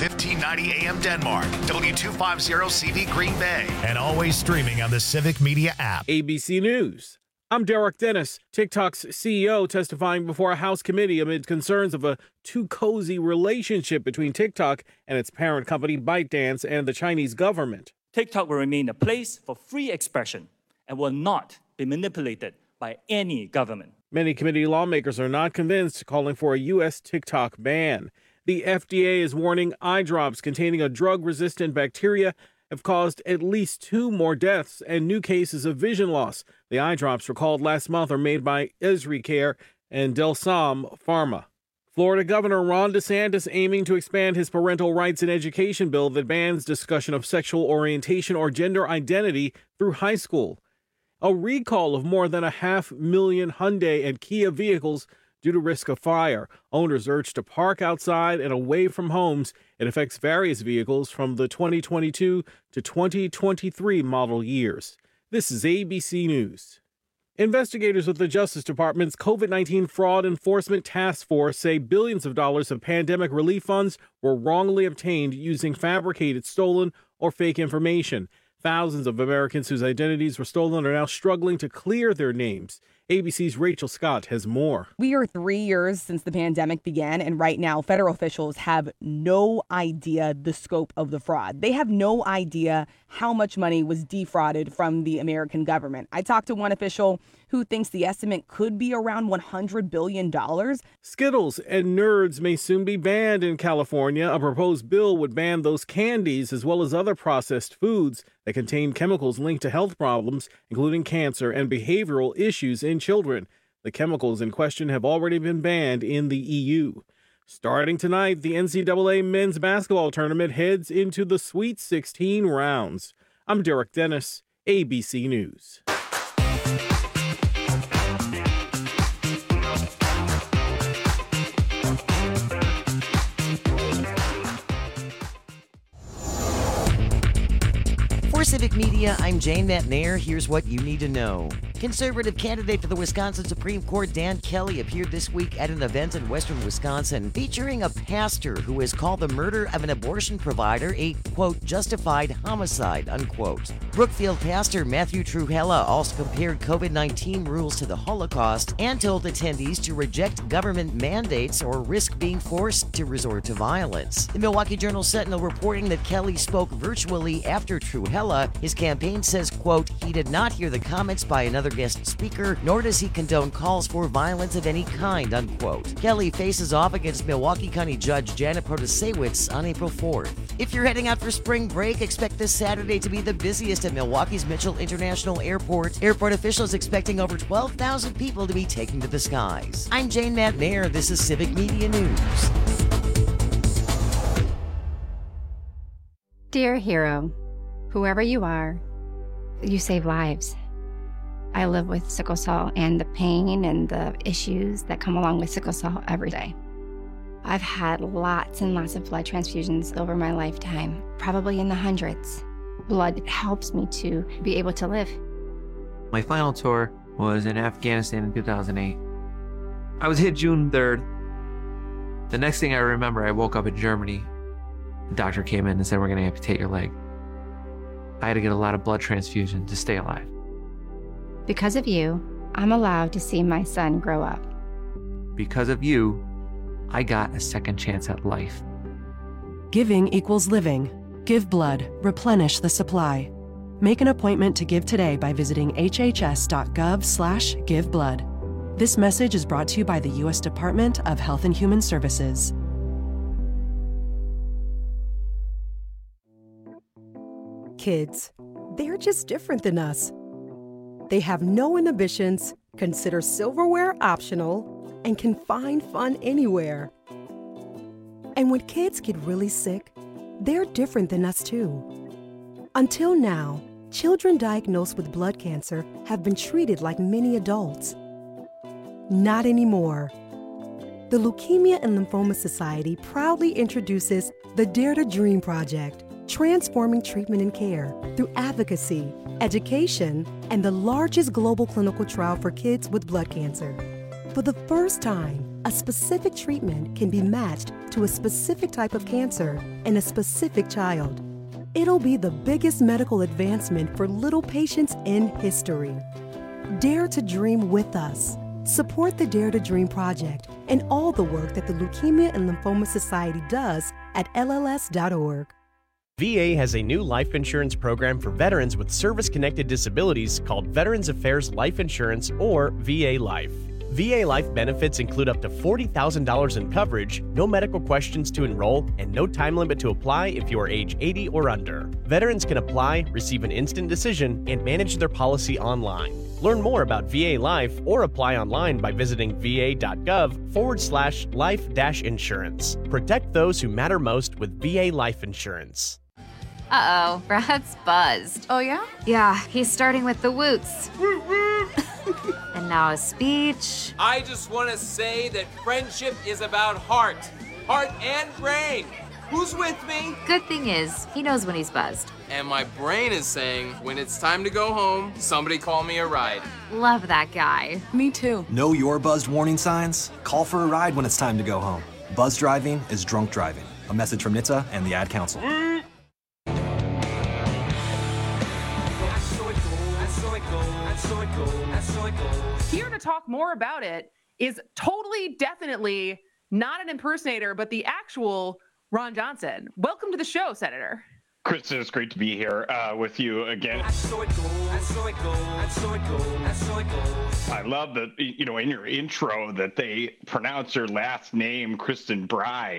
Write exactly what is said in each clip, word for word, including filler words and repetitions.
fifteen ninety A M Denmark, W two fifty C V Green Bay, and always streaming on the Civic Media app. A B C News. I'm Derek Dennis. TikTok's C E O testifying before a House committee amid concerns of a too cozy relationship between TikTok and its parent company ByteDance and the Chinese government. TikTok will remain a place for free expression and will not be manipulated by any government. Many committee lawmakers are not convinced, calling for a U S TikTok ban. The F D A is warning eye drops containing a drug-resistant bacteria have caused at least two more deaths and new cases of vision loss. The eye drops recalled last month are made by EzriCare and Delsam Pharma. Florida Governor Ron DeSantis aiming to expand his parental rights and education bill that bans discussion of sexual orientation or gender identity through high school. A recall of more than a half million Hyundai and Kia vehicles due to risk of fire. Owners urged to park outside and away from homes. It affects various vehicles from the twenty twenty-two to twenty twenty-three model years. This is A B C News. Investigators with the Justice Department's COVID nineteen Fraud Enforcement Task Force say billions of dollars of pandemic relief funds were wrongly obtained using fabricated, stolen, or fake information. Thousands of Americans whose identities were stolen are now struggling to clear their names. A B C's Rachel Scott has more. We are three years since the pandemic began, and right now federal officials have no idea the scope of the fraud. They have no idea how much money was defrauded from the American government. I talked to one official who thinks the estimate could be around one hundred billion dollars. Skittles and Nerds may soon be banned in California. A proposed bill would ban those candies as well as other processed foods that contain chemicals linked to health problems, including cancer and behavioral issues in children. The chemicals in question have already been banned in the E U. Starting tonight, the N C double A men's basketball tournament heads into the Sweet sixteen rounds. I'm Derek Dennis, A B C News. For Civic Media, I'm Jane McNair. Here's what you need to know. Conservative candidate for the Wisconsin Supreme Court Dan Kelly appeared this week at an event in western Wisconsin featuring a pastor who has called the murder of an abortion provider a, quote, justified homicide, unquote. Brookfield pastor Matthew Trewhella also compared COVID nineteen rules to the Holocaust and told attendees to reject government mandates or risk being forced to resort to violence. The Milwaukee Journal-Sentinel reporting that Kelly spoke virtually after Trewhella. His campaign says, quote, he did not hear the comments by another guest speaker, nor does he condone calls for violence of any kind, unquote. Kelly faces off against Milwaukee County Judge Janet Protasewicz on April fourth. If you're heading out for spring break, expect this Saturday to be the busiest at Milwaukee's Mitchell International Airport. Airport officials expecting over twelve thousand people to be taking to the skies. I'm Jane McNair. This is Civic Media News. Dear hero, whoever you are, you save lives. I live with sickle cell and the pain and the issues that come along with sickle cell every day. I've had lots and lots of blood transfusions over my lifetime, probably in the hundreds. Blood helps me to be able to live. My final tour was in Afghanistan in two thousand eight. I was hit June third. The next thing I remember, I woke up in Germany. The doctor came in and said, we're going to amputate your leg. I had to get a lot of blood transfusion to stay alive. Because of you, I'm allowed to see my son grow up. Because of you, I got a second chance at life. Giving equals living. Give blood. Replenish the supply. Make an appointment to give today by visiting hhs.gov slash give blood. This message is brought to you by the U S Department of Health and Human Services. Kids, they're just different than us. They have no inhibitions, consider silverware optional, and can find fun anywhere. And when kids get really sick, they're different than us too. Until now, children diagnosed with blood cancer have been treated like many adults. Not anymore. The Leukemia and Lymphoma Society proudly introduces the Dare to Dream Project, transforming treatment and care through advocacy, education, and the largest global clinical trial for kids with blood cancer. For the first time, a specific treatment can be matched to a specific type of cancer in a specific child. It'll be the biggest medical advancement for little patients in history. Dare to dream with us. Support the Dare to Dream Project and all the work that the Leukemia and Lymphoma Society does at L L S dot org. V A has a new life insurance program for veterans with service-connected disabilities called Veterans Affairs Life Insurance, or V A Life. V A Life benefits include up to forty thousand dollars in coverage, no medical questions to enroll, and no time limit to apply if you are age eighty or under. Veterans can apply, receive an instant decision, and manage their policy online. Learn more about V A Life or apply online by visiting va.gov forward slash life dash insurance. Protect those who matter most with V A Life Insurance. Uh-oh, Brad's buzzed. Oh, yeah? Yeah, he's starting with the woots. And now a speech. I just want to say that friendship is about heart. Heart and brain. Who's with me? Good thing is, he knows when he's buzzed. And my brain is saying, when it's time to go home, somebody call me a ride. Love that guy. Me too. Know your buzzed warning signs? Call for a ride when it's time to go home. Buzz driving is drunk driving. A message from N H T S A and the Ad Council. Here to talk more about it is totally, definitely not an impersonator, but the actual Ron Johnson. Welcome to the show, Senator. Kristen, it's great to be here uh, with you again. I love that, you know, in your intro that they pronounce your last name, Kristen Bry.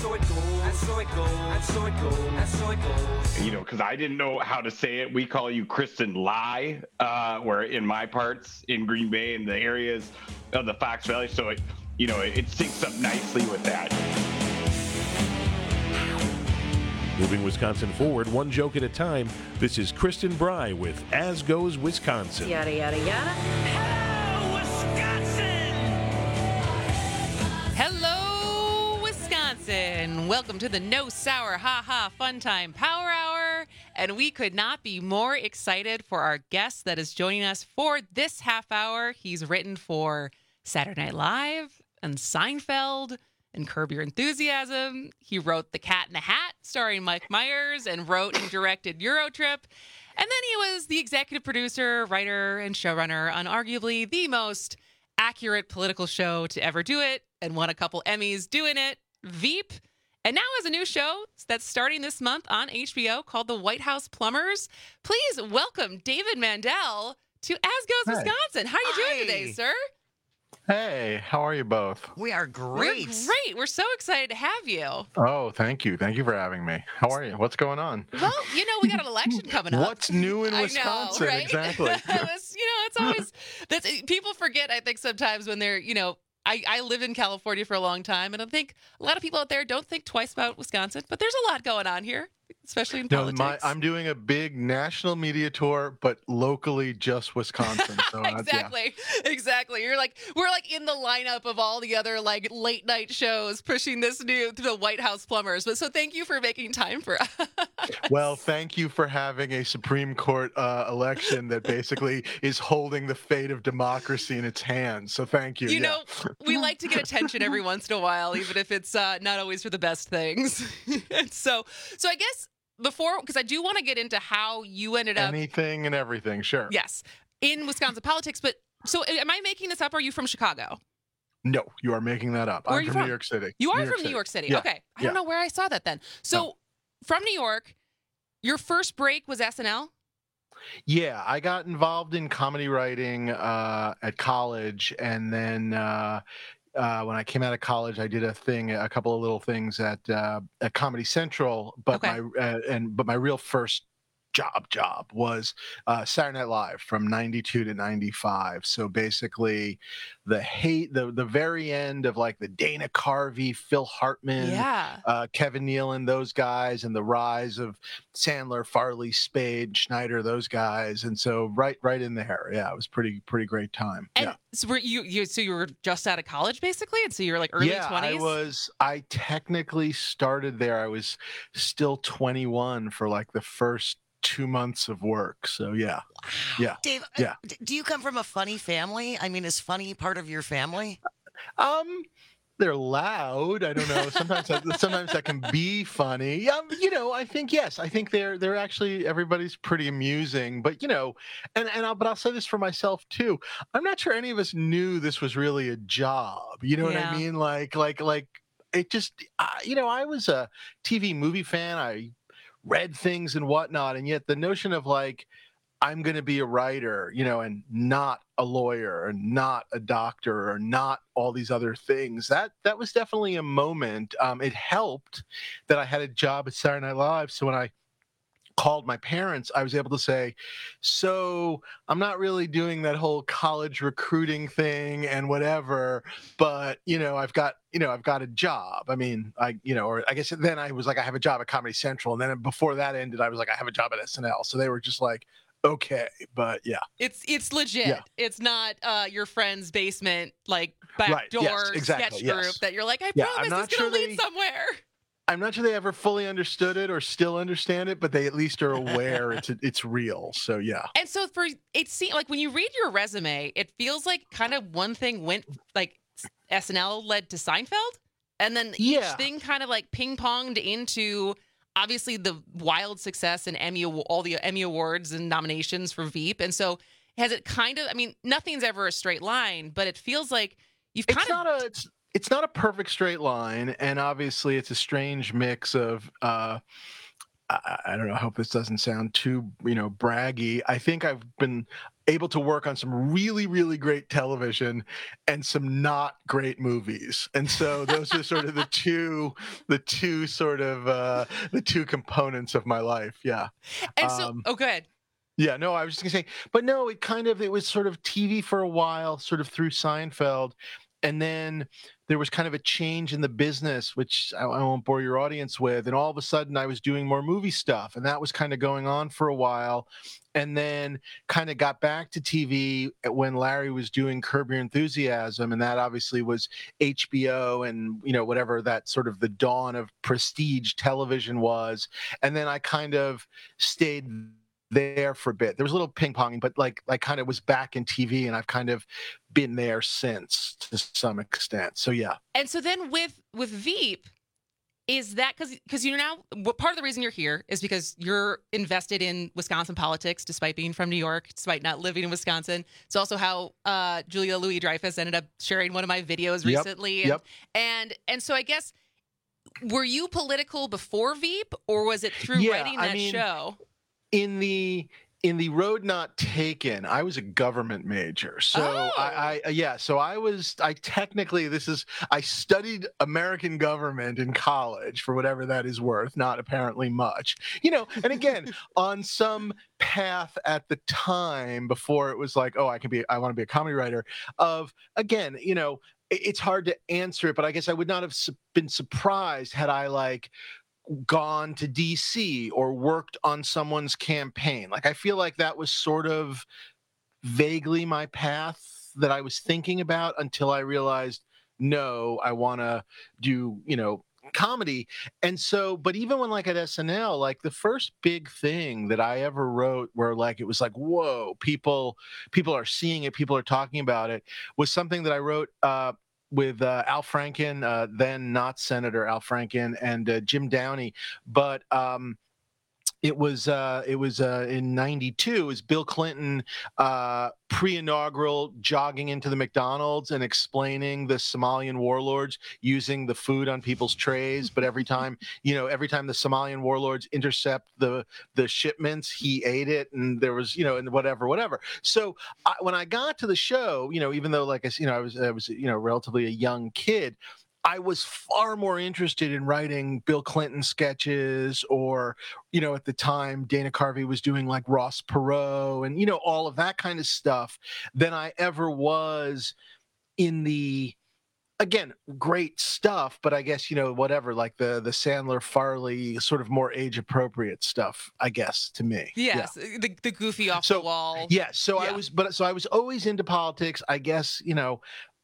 You know, because I didn't know how to say it. We call you Kristen Lai, uh, where in my parts in Green Bay and the areas of the Fox Valley. So, it, you know, it, it syncs up nicely with that. Moving Wisconsin forward, one joke at a time. This is Kristen Bry with As Goes Wisconsin. Yada, yada, yada. Hello, Wisconsin! Hello, Wisconsin! Welcome to the No Sour Ha Ha Fun Time Power Hour. And we could not be more excited for our guest that is joining us for this half hour. He's written for Saturday Night Live and Seinfeld and Curb Your Enthusiasm. He wrote The Cat in the Hat, starring Mike Myers, and wrote and directed Eurotrip. And then he was the executive producer, writer, and showrunner on arguably the most accurate political show to ever do it, and won a couple Emmys doing it, Veep. And now has a new show that's starting this month on H B O called The White House Plumbers. Please welcome David Mandel to As Goes Hi. Wisconsin. How are you doing Hi. today, sir? Hey, how are you both? We are great. We're great. We're so excited to have you. Oh, thank you. Thank you for having me. How are you? What's going on? Well, you know, we got an election coming up. What's new in I know, Wisconsin? right? Exactly. It's, you know, it's always that's people forget, I think, sometimes when they're, you know, I, I lived in California for a long time, and I think a lot of people out there don't think twice about Wisconsin, but there's a lot going on here, especially in No, politics. my, I'm doing a big national media tour, but locally just Wisconsin. So that's- exactly, exactly. You're like we're like in the lineup of all the other like late night shows pushing this new to the White House Plumbers. But so thank you for making time for us. yeah. Well, thank you for having a Supreme Court uh, election that basically is holding the fate of democracy in its hands. So thank you. You yeah. know, we like to get attention every once in a while, even if it's uh, not always for the best things. And so, so I guess before, because I do want to get into how you ended up. Anything and everything, sure. Yes, in Wisconsin politics. But so, am I making this up? Or are you from Chicago? No, you are making that up. Where are I'm you from, from? New York City. You are New York from New York City. Yeah. Okay, I yeah. don't know where I saw that then. So, Oh. from New York, your first break was S N L. Yeah, I got involved in comedy writing uh, at college, and then uh, uh, when I came out of college, I did a thing, a couple of little things at uh, at Comedy Central. But Okay. my uh, and but my real first job job was uh, Saturday Night Live from ninety-two to ninety-five. So basically, the hate, the the very end of like the Dana Carvey, Phil Hartman, Yeah. uh, Kevin Nealon, those guys, and the rise of Sandler, Farley, Spade, Schneider, those guys. And so right right in there, yeah, it was pretty pretty great time. And yeah. so were you, you? So you were just out of college, basically, and so you were like early yeah, twenties. I was. I technically started there. I was still twenty-one for like the first two months of work. So yeah, yeah, Dave, uh, yeah. d- do you come from a funny family? I mean, is funny part of your family? Um, they're loud. I don't know. Sometimes that, sometimes that can be funny. Um, you know, I think yes. I think they're they're actually everybody's pretty amusing. But you know, and and I'll, but I'll say this for myself too. I'm not sure any of us knew this was really a job. You know Yeah. what I mean? Like like like it just. Uh, you know, I was a T V movie fan. I read things and whatnot, and yet the notion of like, I'm going to be a writer, you know, and not a lawyer, and not a doctor, or not all these other things. That that was definitely a moment. Um, it helped that I had a job at Saturday Night Live. So when I called my parents, I was able to say, so I'm not really doing that whole college recruiting thing and whatever, but you know, I've got, you know, I've got a job. I mean, I, you know, or I guess then I was like, I have a job at Comedy Central. And then before that ended, I was like, I have a job at S N L. So they were just like, okay, but yeah. It's it's legit. Yeah. It's not uh, your friend's basement, like Right, backdoor yes, exactly, sketch yes. group that you're like, I Yeah, promise I'm not it's going to sure lead they- somewhere. I'm not sure they ever fully understood it or still understand it, but they at least are aware it's it's real. So yeah. And so for it seems like when you read your resume, it feels like kind of one thing went like S N L led to Seinfeld, and then each Yeah. thing kind of like ping ponged into obviously the wild success and Emmy all the Emmy awards and nominations for Veep. And so has it kind of? I mean, nothing's ever a straight line, but it feels like you've kind It's of not a it's it's not a perfect straight line, and obviously it's a strange mix of uh I, I don't know, I hope this doesn't sound too, you know, braggy. I think I've been able to work on some really, really great television and some not great movies. And so those are sort of the two, the two sort of, uh, the two components of my life. Yeah. And so, Um, oh, go ahead. Yeah, no, I was just gonna say, but no, it kind of, it was sort of T V for a while, sort of through Seinfeld. And then there was kind of a change in the business, which I, I won't bore your audience with. And all of a sudden I was doing more movie stuff, and that was kind of going on for a while. And then kind of got back to T V when Larry was doing Curb Your Enthusiasm. And that obviously was H B O and, you know, whatever that sort of the dawn of prestige television was. And then I kind of stayed there for a bit. There was a little ping ponging, but like like kind of was back in T V, and I've kind of been there since to some extent. So yeah. And so then with with Veep, is that because because you're now what part of the reason you're here is because you're invested in Wisconsin politics, despite being from New York, despite not living in Wisconsin. It's also how uh, Julia Louis-Dreyfus ended up sharing one of my videos Yep, recently, and, yep. and and so I guess were you political before Veep, or was it through Yeah, writing I that mean, show? In the in the Road Not Taken, I was a government major. So Oh. I, I yeah, so I was I technically this is I studied American government in college for whatever that is worth, not apparently much. You know, and again, on some path at the time before it was like, oh, I can be I want to be a comedy writer of again, you know, it- it's hard to answer it, but I guess I would not have su- been surprised had I like gone to D C or worked on someone's campaign. Like I feel like that was sort of vaguely my path that I was thinking about until I realized, no, I want to do, you know, comedy. And so, but even when like at S N L, like the first big thing that I ever wrote where like it was like, whoa, people people are seeing it, people are talking about it, was something that I wrote uh with uh, Al Franken, uh, then not Senator Al Franken, and uh, Jim Downey. But um, it was uh, it was uh, in ninety-two. It was Bill Clinton uh, pre-inaugural jogging into the McDonald's and explaining the Somalian warlords using the food on people's trays. But every time, you know, every time the Somalian warlords intercept the the shipments, he ate it, and there was, you know, and whatever, whatever. So I, when I got to the show, you know, even though like I, you know, I was I was you know relatively a young kid, I was far more interested in writing Bill Clinton sketches, or, you know, at the time Dana Carvey was doing like Ross Perot and, you know, all of that kind of stuff than I ever was in the, again, great stuff, but I guess, you know, whatever, like the the Sandler Farley sort of more age appropriate stuff, I guess, to me. Yes, the the goofy off So, the wall. Yeah. So I Yeah. was, but so I was always into politics, I guess, you know.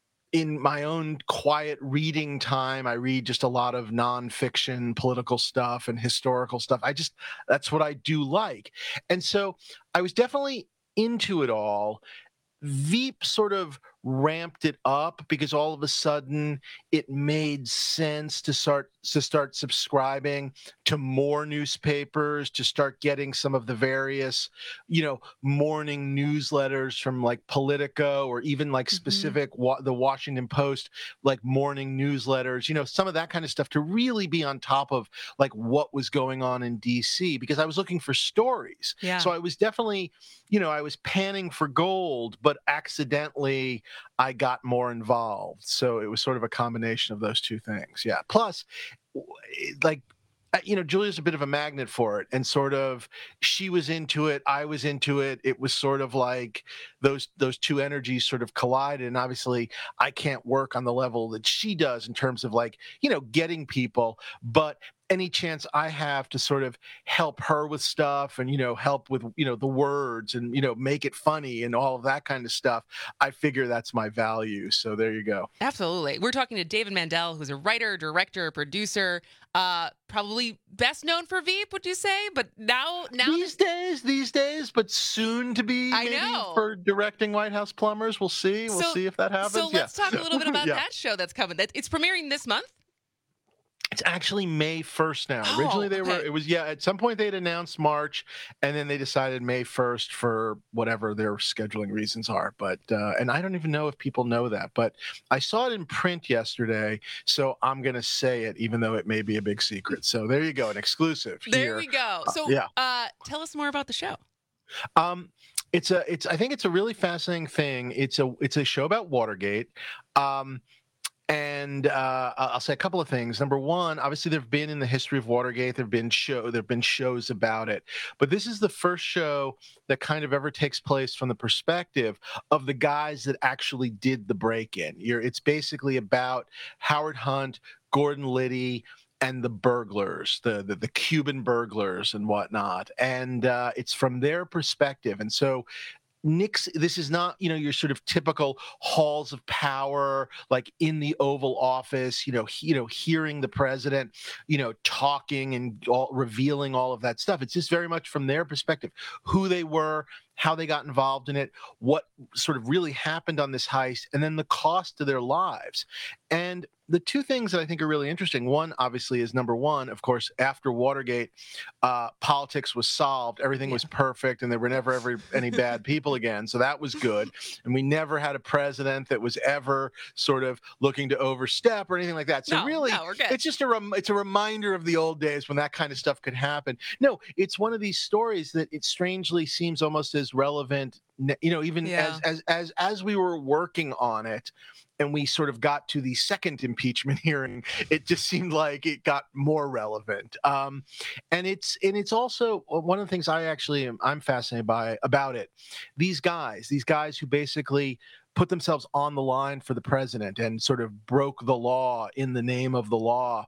In my own quiet reading time, I read just a lot of nonfiction, political stuff and historical stuff. I just, that's what I do like. And so I was definitely into it all. Veep sort of ramped it up because all of a sudden it made sense to start to start subscribing to more newspapers, to start getting some of the various, you know, morning newsletters from like Politico or even like specific mm-hmm. wa- the Washington Post, like morning newsletters, you know, some of that kind of stuff to really be on top of like what was going on in D C because I was looking for stories. Yeah. So I was definitely, you know, I was panning for gold, but accidentally I got more involved. So it was sort of a combination of those two things. Yeah. Plus, like, you know, Julia's a bit of a magnet for it, and sort of she was into it, I was into it. It was sort of like those those two energies sort of collided. And obviously, I can't work on the level that she does in terms of like, you know, getting people, but any chance I have to sort of help her with stuff and, you know, help with, you know, the words and, you know, make it funny and all of that kind of stuff, I figure that's my value. So there you go. Absolutely. We're talking to David Mandel, who's a writer, director, producer, uh, probably best known for Veep, would you say? But now, now these days, these days, but soon to be I maybe know. for directing White House Plumbers. We'll see. We'll so, see if that happens. So let's yeah. talk a little bit about yeah. that show that's coming. It's premiering this month. It's actually May first now. Oh, Originally they okay. were, it was, yeah, at some point they'd announced March and then they decided May first for whatever their scheduling reasons are. But, uh, and I don't even know if people know that, but I saw it in print yesterday. So I'm going to say it, even though it may be a big secret. So there you go. An exclusive. There here. we go. So uh, yeah. uh, tell us more about the show. Um, it's a, it's, I think it's a really fascinating thing. It's a, it's a show about Watergate. Um, And uh, I'll say a couple of things. Number one, obviously, there have been in the history of Watergate, there have been show, there have been shows about it. But this is the first show that kind of ever takes place from the perspective of the guys that actually did the break-in. You're, it's basically about Howard Hunt, Gordon Liddy, and the burglars, the, the the Cuban burglars and whatnot. And uh, it's from their perspective. And so Nick's, this is not, you know, your sort of typical halls of power, like in the Oval Office, you know, he, you know, hearing the president, you know, talking and all, revealing all of that stuff. It's just very much from their perspective, who they were, how they got involved in it, what sort of really happened on this heist, and then the cost to their lives. And the two things that I think are really interesting, one obviously is number one, of course, after Watergate, uh, politics was solved, everything yeah. was perfect, and there were never ever any bad people again. So that was good. And we never had a president that was ever sort of looking to overstep or anything like that. So no, really, no, we're good. it's just a rem- it's a reminder of the old days when that kind of stuff could happen. No, it's one of these stories that it strangely seems almost as relevant, you know, even yeah. as as as as we were working on it. And we sort of got to the second impeachment hearing, it just seemed like it got more relevant. Um, and it's and it's also one of the things I actually am I'm fascinated by about it. These guys, these guys who basically put themselves on the line for the president and sort of broke the law in the name of the law.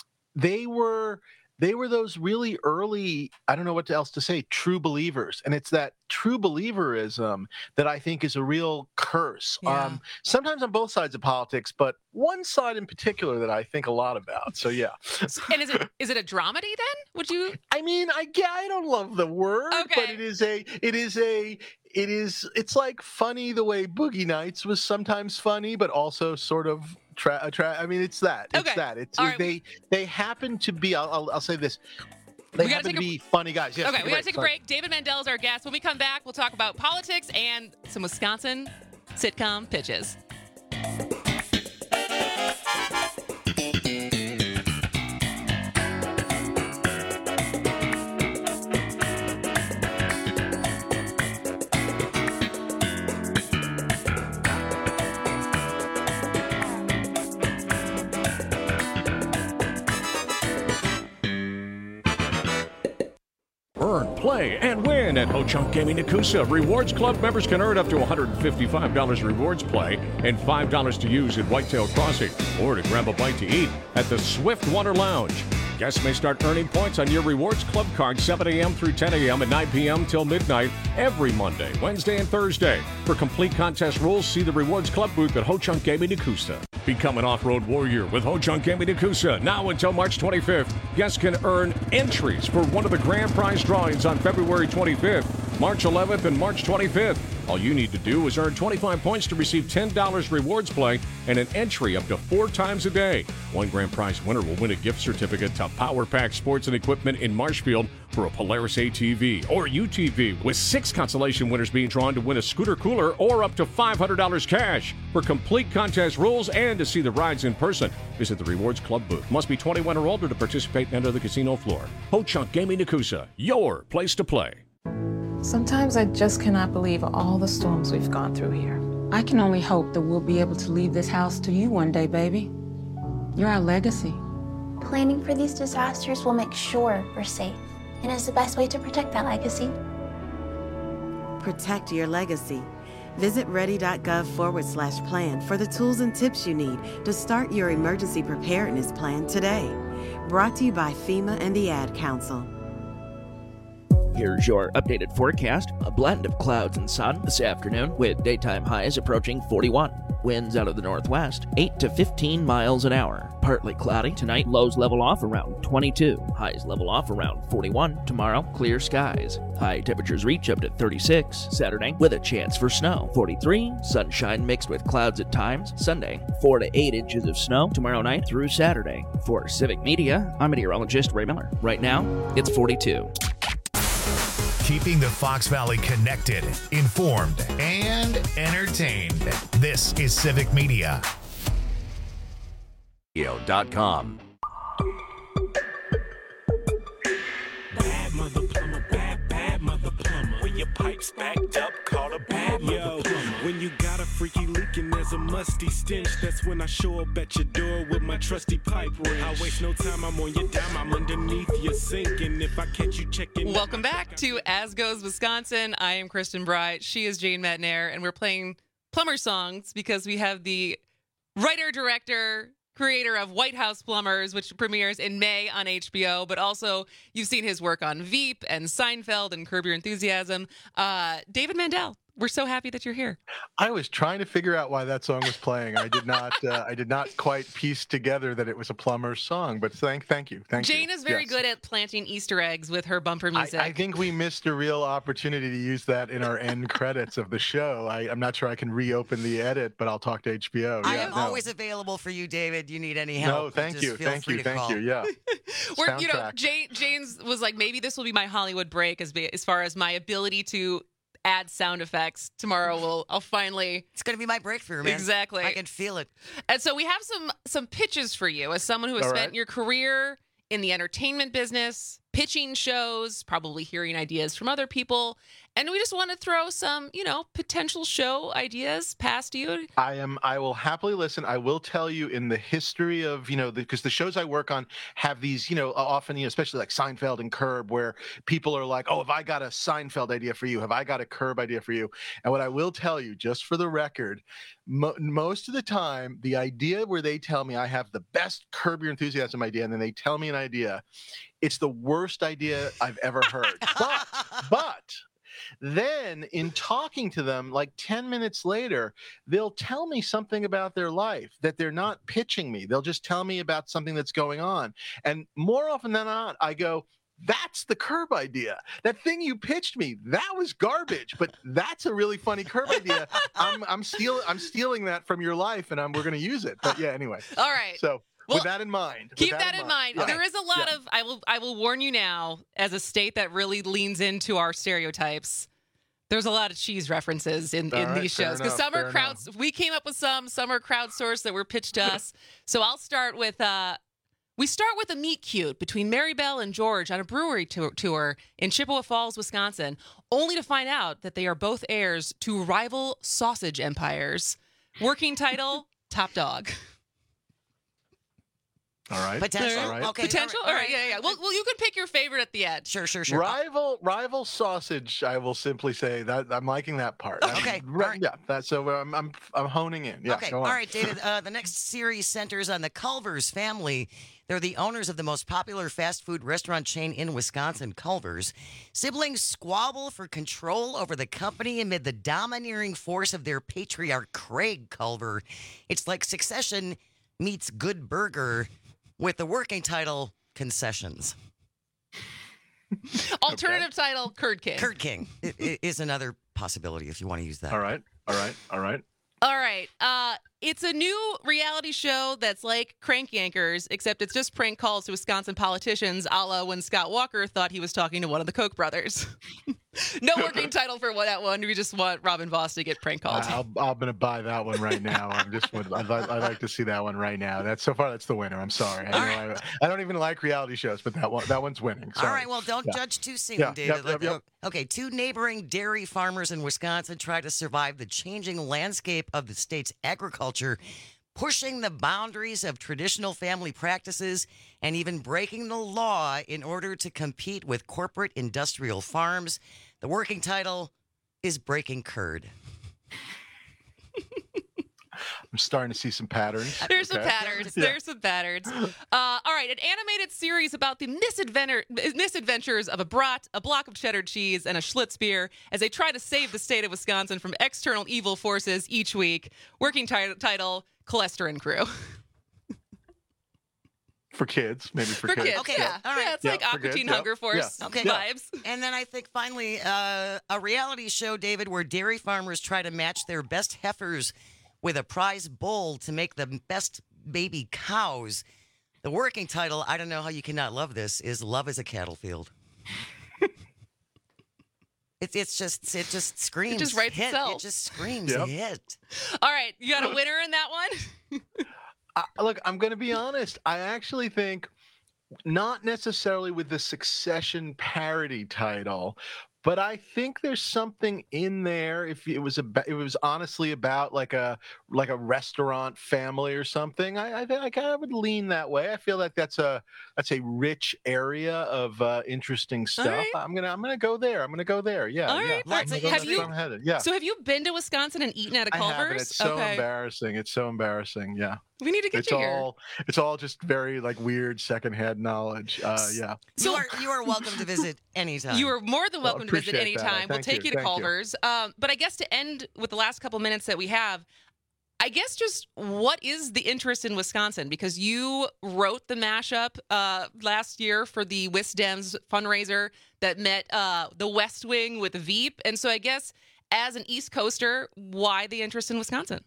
They were they were those really early, I don't know what else to say, true believers. And it's that true believerism that I think is a real curse. Yeah. Um, sometimes on both sides of politics, but one side in particular that I think a lot about. So yeah. And is it is it a dramedy then? Would you? I mean, I yeah, I don't love the word, okay. but it is a it is a it is it's like funny the way Boogie Nights was sometimes funny, but also sort of tra- tra- I mean, it's that. It's okay. that. It's right. they they happen to be. I'll I'll, I'll say this. They we happen to a, be funny guys. Yes, okay, we got to take a Sorry. break. David Mandel is our guest. When we come back, we'll talk about politics and some Wisconsin sitcom pitches. Earn, play, and win at Ho-Chunk Gaming Nakusa. Rewards Club members can earn up to one hundred fifty-five dollars rewards play and five dollars to use at Whitetail Crossing or to grab a bite to eat at the Swift Water Lounge. Guests may start earning points on your Rewards Club card seven a.m. through ten a.m. and nine p.m. till midnight every Monday, Wednesday, and Thursday. For complete contest rules, see the Rewards Club booth at Ho-Chunk Gaming Nakusa. Become an off-road warrior with Ho-Chunk Gaming Nakusa. Now until March twenty-fifth. Guests can earn entries for one of the grand prize drawings on February twenty-fifth, March eleventh, and March twenty-fifth. All you need to do is earn twenty-five points to receive ten dollars rewards play and an entry up to four times a day. One grand prize winner will win a gift certificate to Power Pack Sports and Equipment in Marshfield for a Polaris A T V or U T V, with six consolation winners being drawn to win a scooter cooler or up to five hundred dollars cash. For complete contest rules and to see the rides in person, visit the Rewards Club booth. Must be twenty-one or older to participate and enter the casino floor. Ho-Chunk Gaming Nakusa, your place to play. Sometimes I just cannot believe all the storms we've gone through here. I can only hope that we'll be able to leave this house to you one day, baby. You're our legacy. Planning for these disasters will make sure we're safe, and is the best way to protect that legacy. Protect your legacy. Visit ready.gov forward slash plan for the tools and tips you need to start your emergency preparedness plan today. Brought to you by FEMA and the Ad Council. Here's your updated forecast. A blend of clouds and sun this afternoon with daytime highs approaching forty-one. Winds out of the northwest, eight to fifteen miles an hour. Partly cloudy tonight, lows level off around twenty-two. Highs level off around forty-one. Tomorrow, clear skies. High temperatures reach up to thirty-six. Saturday, with a chance for snow. forty-three. Sunshine mixed with clouds at times. Sunday, four to eight inches of snow tomorrow night through Saturday. For Civic Media, I'm meteorologist Ray Miller. Right now, it's forty-two. Keeping the Fox Valley connected, informed, and entertained. This is Civic Media. dot com. Bad mother plumber, bad, bad mother plumber. When your pipes backed up, call a bad mother plumber. When you got a freaky leak and there's a musty stench, that's when I show up at your door with my trusty pipe wrench. I waste no time, I'm on your dime, I'm underneath your sink, and if I catch you checking... Welcome back to As Goes Wisconsin. I am Kristen Bright. She is Jane Metnair, and we're playing plumber songs because we have the writer, director, creator of White House Plumbers, which premieres in May on H B O, but also you've seen his work on Veep and Seinfeld and Curb Your Enthusiasm. Uh, David Mandel, we're so happy that you're here. I was trying to figure out why that song was playing. I did not. Uh, I did not quite piece together that it was a plumber's song. But thank, thank you, thank Jane you. is very yes. good at planting Easter eggs with her bumper music. I, I think we missed a real opportunity to use that in our end credits of the show. I, I'm not sure I can reopen the edit, but I'll talk to H B O. I yeah, am no. always available for you, David. You need any help? No, thank just you, feel thank free you, to thank call. you. Yeah. We're, you know, Jane, Jane's was like, maybe this will be my Hollywood break as as far as my ability to add sound effects. Tomorrow will I'll finally It's gonna be my breakthrough, man. Exactly. I can feel it. And so we have some some pitches for you as someone who has All spent right. your career in the entertainment business, pitching shows, probably hearing ideas from other people. And we just want to throw some, you know, potential show ideas past you. I am. I will happily listen. I will tell you in the history of, you know, because the, the shows I work on have these, you know, often, you know, especially like Seinfeld and Curb, where people are like, oh, have I got a Seinfeld idea for you? Have I got a Curb idea for you? And what I will tell you, just for the record, mo- most of the time, the idea where they tell me I have the best Curb Your Enthusiasm idea, and then they tell me an idea, it's the worst idea I've ever heard. but, but. Then in talking to them, like ten minutes later, they'll tell me something about their life that they're not pitching me. They'll just tell me about something that's going on. And more often than not, I go, that's the Curb idea. That thing you pitched me, that was garbage, but that's a really funny Curb idea. I'm I'm stealing I'm stealing that from your life, and I'm we're gonna use it. But yeah, anyway. All right. So Well, with that in mind. Keep with that, that in mind. mind. There is a lot yeah. of I will I will warn you now, as a state that really leans into our stereotypes. There's a lot of cheese references in, in right, these fair shows because enough, some are fair crowds. We came up with some. Some are crowdsourced that were pitched to us. So I'll start with. Uh, we start with a meet cute between Mary Bell and George on a brewery tour, tour in Chippewa Falls, Wisconsin, only to find out that they are both heirs to rival sausage empires. Working title: Top Dog. All right. Potential. All right. Okay. Potential. All right. All right. Yeah, yeah. Well, well, you could pick your favorite at the end. Sure, sure, sure. Rival, rival sausage. I will simply say that I'm liking that part. Okay. I'm, right. Yeah. That's so I'm, I'm I'm honing in. Yeah. Okay. Go All on. right, David. Uh, the next series centers on the Culver's family. They're the owners of the most popular fast food restaurant chain in Wisconsin, Culver's. Siblings squabble for control over the company amid the domineering force of their patriarch, Craig Culver. It's like Succession meets Good Burger, with the working title, Concessions. Alternative okay. title, Curd King. Curd King is another possibility if you want to use that. All right. All right. All right. All right. Uh, it's a new reality show that's like Crank Yankers, except it's just prank calls to Wisconsin politicians, a la when Scott Walker thought he was talking to one of the Koch brothers. No working title for that one. We just want Robin Voss to get prank called. I'll, I'm going to buy that one right now. I'm just, I'd, I'd like to see that one right now. That's so far. That's the winner. I'm sorry. I, know right. I, I don't even like reality shows, but that one, that one's winning. Sorry. All right. Well, don't Yeah. judge too soon, Yeah, David. yep, yep, yep. Okay. Two neighboring dairy farmers in Wisconsin try to survive the changing landscape of the state's agriculture, pushing the boundaries of traditional family practices and even breaking the law in order to compete with corporate industrial farms. The working title is Breaking Curd. I'm starting to see some patterns. There's some Okay. patterns. Yeah. There's some patterns. Uh, all right, an animated series about the misadventure, misadventures of a brat, a block of cheddar cheese, and a Schlitz beer as they try to save the state of Wisconsin from external evil forces each week. Working ti- title, Cholesterol Crew. For kids, maybe for, For kids, Okay, yeah. all right. Yeah, it's Yeah, like for Aqua kids, Teen yeah. Hunger Force Okay. vibes. And then I think finally, uh, a reality show, David, where dairy farmers try to match their best heifers with a prize bull to make the best baby cows. The working title, I don't know how you cannot love this, is Love is a Cattle Field. It's it's just it just screams. It just writes hit. itself. It just screams Yep. hit. All right, you got a winner in that one? Uh, look, I'm going to be honest. I actually think not necessarily with the Succession parody title, but I think there's something in there. If it was about, it was honestly about like a like a restaurant family or something. I I, I kind of would lean that way. I feel like that's a that's a rich area of uh, interesting stuff. right. I'm gonna I'm gonna go there. I'm gonna go there. Yeah. All yeah. right. I'm gonna Have go- that's you- where I'm headed. Yeah. So have you been to Wisconsin and eaten at a I haven't. Culver's? It's so okay. embarrassing. It's so embarrassing. Yeah. We need to get It's you here. all it's all just very like weird secondhand knowledge. Uh, yeah. You are you are welcome to visit anytime. You are more than Well, welcome to visit appreciate that. anytime. We'll Thank take you. you, to Thank you. Culver's. Um, but I guess to end with the last couple minutes that we have, I guess just what is the interest in Wisconsin? Because you wrote the mashup uh, last year for the Wisdems fundraiser that met uh, the West Wing with Veep. And so I guess as an East Coaster, why the interest in Wisconsin?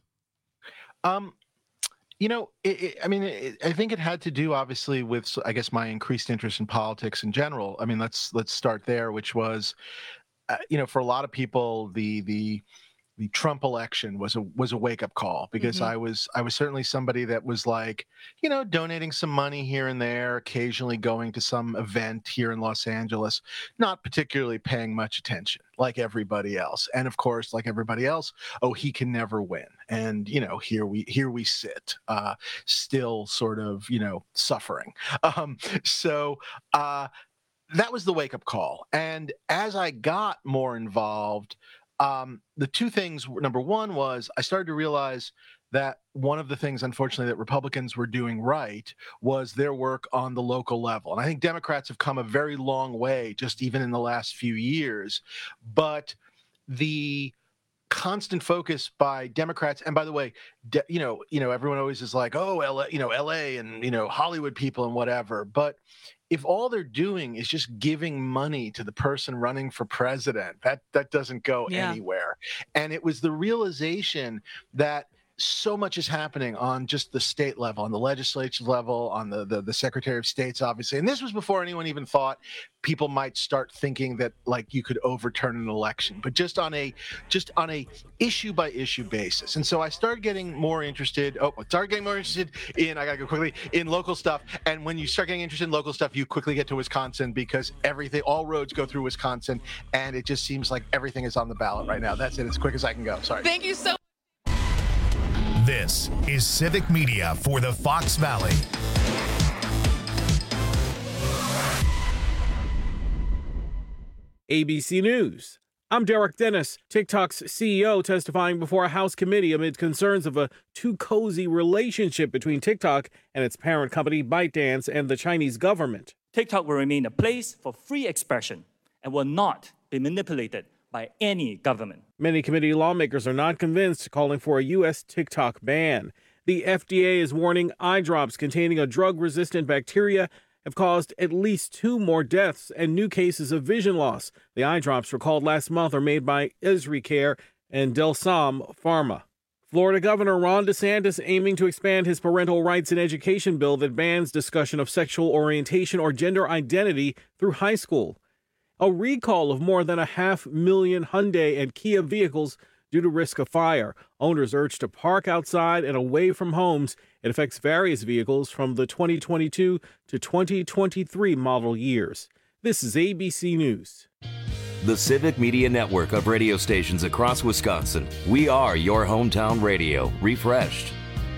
Um, you know, it, it, I mean, it, I think it had to do obviously with, I guess, my increased interest in politics in general. I mean, let's let's start there, which was, uh, you know, for a lot of people, the the the Trump election was a was a wake up call because Mhm. I was I was certainly somebody that was like, you know, donating some money here and there, occasionally going to some event here in Los Angeles, not particularly paying much attention like everybody else. And of course, like everybody else, oh, he can never win. And you know, here we here we sit, uh, still sort of, you know, suffering. Um, so uh, that was the wake up call. And as I got more involved, um, the two things, were- number one was I started to realize that one of the things, unfortunately, that Republicans were doing right was their work on the local level. And I think Democrats have come a very long way, just even in the last few years. But the constant focus by Democrats, and by the way, de- you know, you know, everyone always is like, oh, L A, you know, L A and you know, Hollywood people and whatever. But if all they're doing is just giving money to the person running for president, that that doesn't go Yeah. anywhere. And it was the realization that so much is happening on just the state level, on the legislature level, on the, the the Secretary of State's, obviously. And this was before anyone even thought people might start thinking that like you could overturn an election, but just on a just on a issue by issue basis. And so I started getting more interested. Oh, I started getting more interested in. I gotta go quickly in local stuff. And when you start getting interested in local stuff, you quickly get to Wisconsin because everything, all roads go through Wisconsin, and it just seems like everything is on the ballot right now. That's it. As quick as I can go. Sorry. Thank you so This is Civic Media for the Fox Valley. A B C News. I'm Derek Dennis, TikTok's C E O testifying before a House committee amid concerns of a too cozy relationship between TikTok and its parent company ByteDance and the Chinese government. TikTok will remain a place for free expression and will not be manipulated by any government. Many committee lawmakers are not convinced, calling for a U S TikTok ban. The F D A is warning eye drops containing a drug-resistant bacteria have caused at least two more deaths and new cases of vision loss. The eye drops recalled last month are made by EzriCare and Delsam Pharma. Florida Governor Ron DeSantis aiming to expand his parental rights in education bill that bans discussion of sexual orientation or gender identity through high school. A recall of more than a half million Hyundai and Kia vehicles due to risk of fire. Owners urged to park outside and away from homes. It affects various vehicles from the twenty twenty-two to twenty twenty-three model years. This is A B C News. The Civic Media Network of radio stations across Wisconsin. We are your hometown radio, refreshed.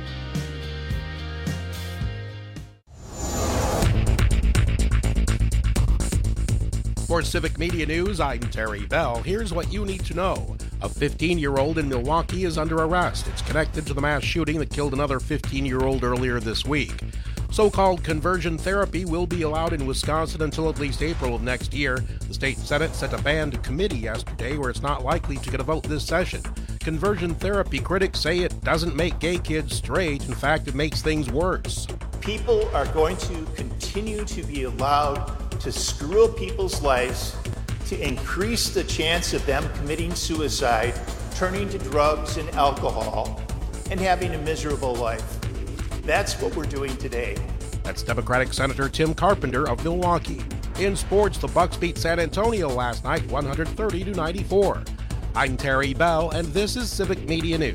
For Civic Media News, I'm Terry Bell. Here's what you need to know. A fifteen-year-old in Milwaukee is under arrest. It's connected to the mass shooting that killed another fifteen-year-old earlier this week. So-called conversion therapy will be allowed in Wisconsin until at least April of next year. The state Senate set a banned committee yesterday where it's not likely to get a vote this session. Conversion therapy critics say it doesn't make gay kids straight. In fact, it makes things worse. People are going to continue to be allowed to screw up people's lives, to increase the chance of them committing suicide, turning to drugs and alcohol, and having a miserable life. That's what we're doing today. That's Democratic Senator Tim Carpenter of Milwaukee. In sports, the Bucks beat San Antonio last night, one thirty to ninety-four. I'm Terry Bell, and this is Civic Media News.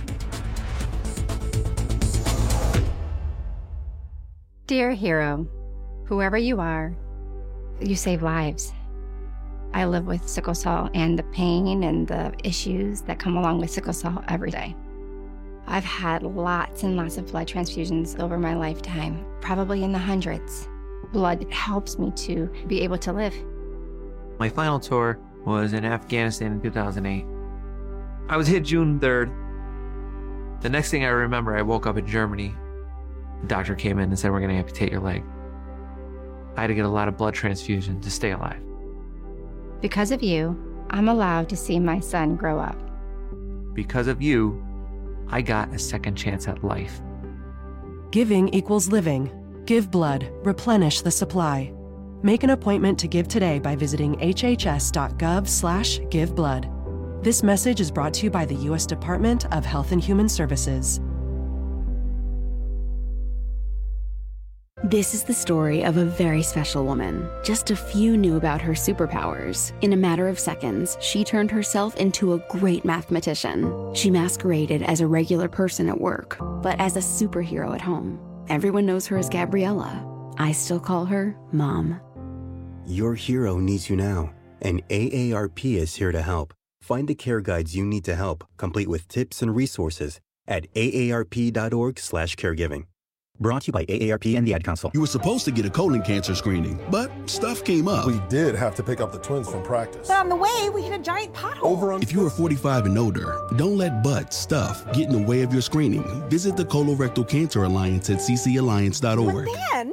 Dear hero, whoever you are, you save lives. I live with sickle cell and the pain and the issues that come along with sickle cell every day. I've had lots and lots of blood transfusions over my lifetime, probably in the hundreds. Blood helps me to be able to live. My final tour was in Afghanistan in two thousand eight. I was hit June third. The next thing I remember, I woke up in Germany. The doctor came in and said, "We're going to amputate your leg." I had to get a lot of blood transfusion to stay alive. Because of you, I'm allowed to see my son grow up. Because of you, I got a second chance at life. Giving equals living. Give blood. Replenish the supply. Make an appointment to give today by visiting hhs.gov slash give blood. This message is brought to you by the U S Department of Health and Human Services. This is the story of a very special woman. Just a few knew about her superpowers. In a matter of seconds, she turned herself into a great mathematician. She masqueraded as a regular person at work, but as a superhero at home. Everyone knows her as Gabriella. I still call her Mom. Your hero needs you now, and A A R P is here to help. Find the care guides you need to help, complete with tips and resources at aarp.org slash caregiving. Brought to you by A A R P and the Ad Council. You were supposed to get a colon cancer screening, but stuff came up. We did have to pick up the twins from practice. But on the way, we hit a giant pothole. Over on. If you are forty-five and older, don't let butt stuff get in the way of your screening. Visit the Colorectal Cancer Alliance at c c alliance dot org. But then...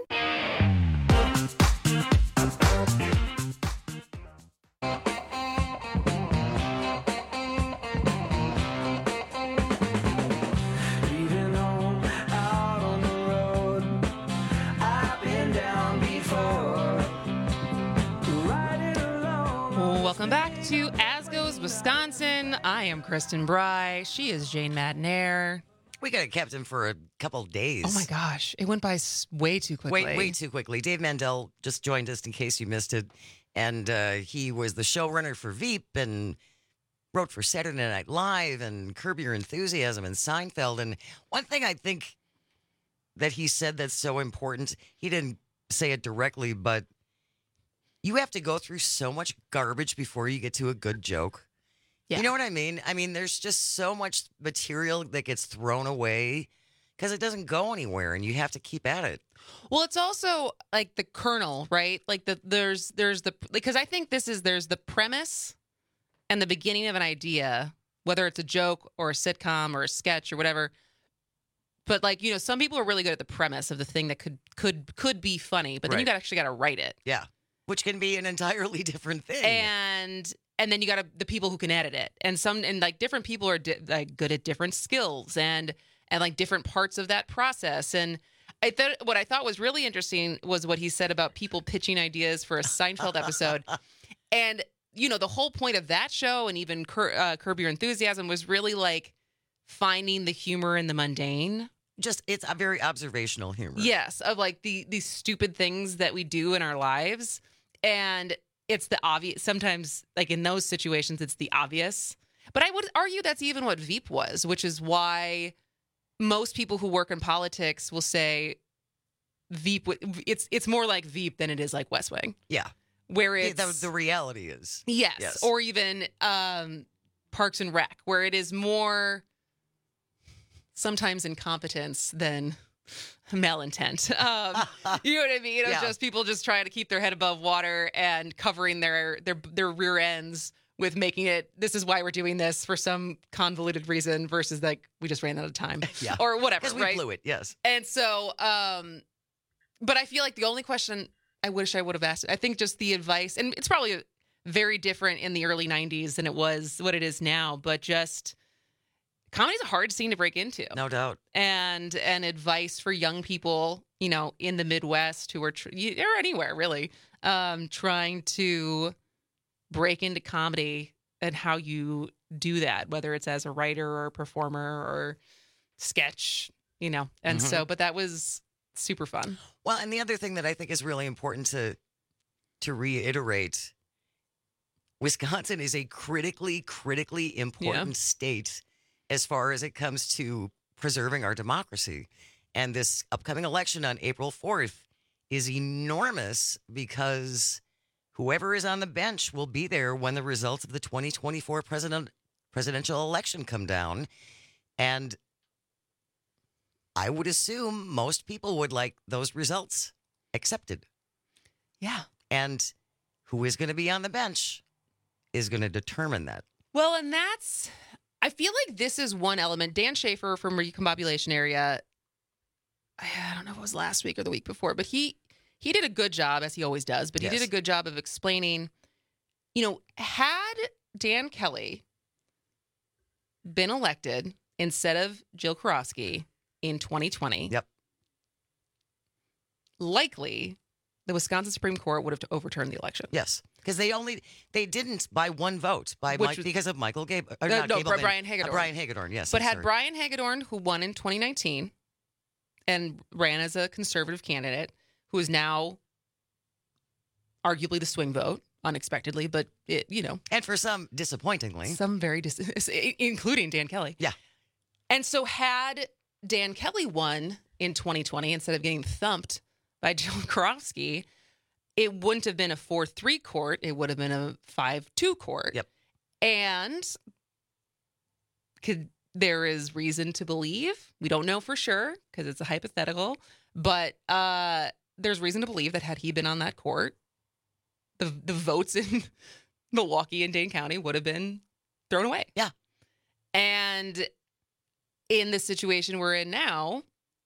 Welcome back to As Goes Wisconsin. I am Kristen Bry. She is Jane Madnair. We got a captain for a couple days. Oh my gosh, it went by way too quickly. Way, way too quickly. Dave Mandel just joined us in case you missed it. And uh, he was the showrunner for Veep and wrote for Saturday Night Live and Curb Your Enthusiasm and Seinfeld. And one thing I think that he said that's so important, he didn't say it directly, but you have to go through so much garbage before you get to a good joke. Yeah. You know what I mean? I mean, there's just so much material that gets thrown away because it doesn't go anywhere, and you have to keep at it. Well, it's also like the kernel, right? Like the there's there's the because I think this is there's the premise and the beginning of an idea, whether it's a joke or a sitcom or a sketch or whatever. But like, you know, some people are really good at the premise of the thing that could could could be funny, but then Right. you got actually got to write it. Yeah. Which can be an entirely different thing. And and then you got the people who can edit it, and some and like different people are di- like good at different skills and and like different parts of that process. And I thought what I thought was really interesting was what he said about people pitching ideas for a Seinfeld episode. And, you know, the whole point of that show and even Cur- uh, Curb Your Enthusiasm was really like finding the humor in the mundane. Just, it's a very observational humor. Yes, of like the these stupid things that we do in our lives. And it's the obvious, sometimes like in those situations, it's the obvious. But I would argue that's even what Veep was, which is why most people who work in politics will say Veep, it's it's more like Veep than it is like West Wing. Yeah. Where it's... The, the reality is. Yes. yes. Or even um, Parks and Rec, where it is more sometimes incompetence than malintent. Um, you know what I mean? You know, Yeah. just people just trying to keep their head above water and covering their their their rear ends with making it, this is why we're doing this for some convoluted reason versus like we just ran out of time Yeah. or whatever, Because we right? blew it, yes. And so, um, but I feel like the only question I wish I would have asked, I think just the advice, and it's probably very different in the early nineties than it was what it is now, but just comedy's a hard scene to break into. No doubt. And and advice for young people, you know, in the Midwest who are, tr- or anywhere really, um, trying to break into comedy and how you do that, whether it's as a writer or a performer or sketch, you know. And Mhm. so, but that was super fun. Well, and the other thing that I think is really important to to reiterate, Wisconsin is a critically, critically important state as far as it comes to preserving our democracy. And this upcoming election on April fourth is enormous because whoever is on the bench will be there when the results of the twenty twenty-four president presidential election come down. And I would assume most people would like those results accepted. Yeah. And who is going to be on the bench is going to determine that. Well, and that's, I feel like this is one element. Dan Schaefer from Recombobulation Area, I don't know if it was last week or the week before, but he he did a good job, as he always does, but he Yes. did a good job of explaining, you know, had Dan Kelly been elected instead of Jill Karofsky in twenty twenty, yep, likely the Wisconsin Supreme Court would have overturned the election. Yes, because they only they didn't by one vote by Which Mike, was- because of Michael Gab or Uh, not no, Gableman, Brian uh, Hagedorn. Brian Hagedorn, yes. But I'm had sorry. Brian Hagedorn, who won in twenty nineteen and ran as a conservative candidate, who is now arguably the swing vote, unexpectedly, but it, you know, and for some disappointingly, some very dis- including Dan Kelly. Yeah. And so had Dan Kelly won in twenty twenty instead of getting thumped by Jill Karofsky, it wouldn't have been a four three court. It would have been a five two court. Yep. And could there is reason to believe, we don't know for sure because it's a hypothetical, but uh, there's reason to believe that had he been on that court, the the votes in Milwaukee and Dane County would have been thrown away. Yeah. And in the situation we're in now,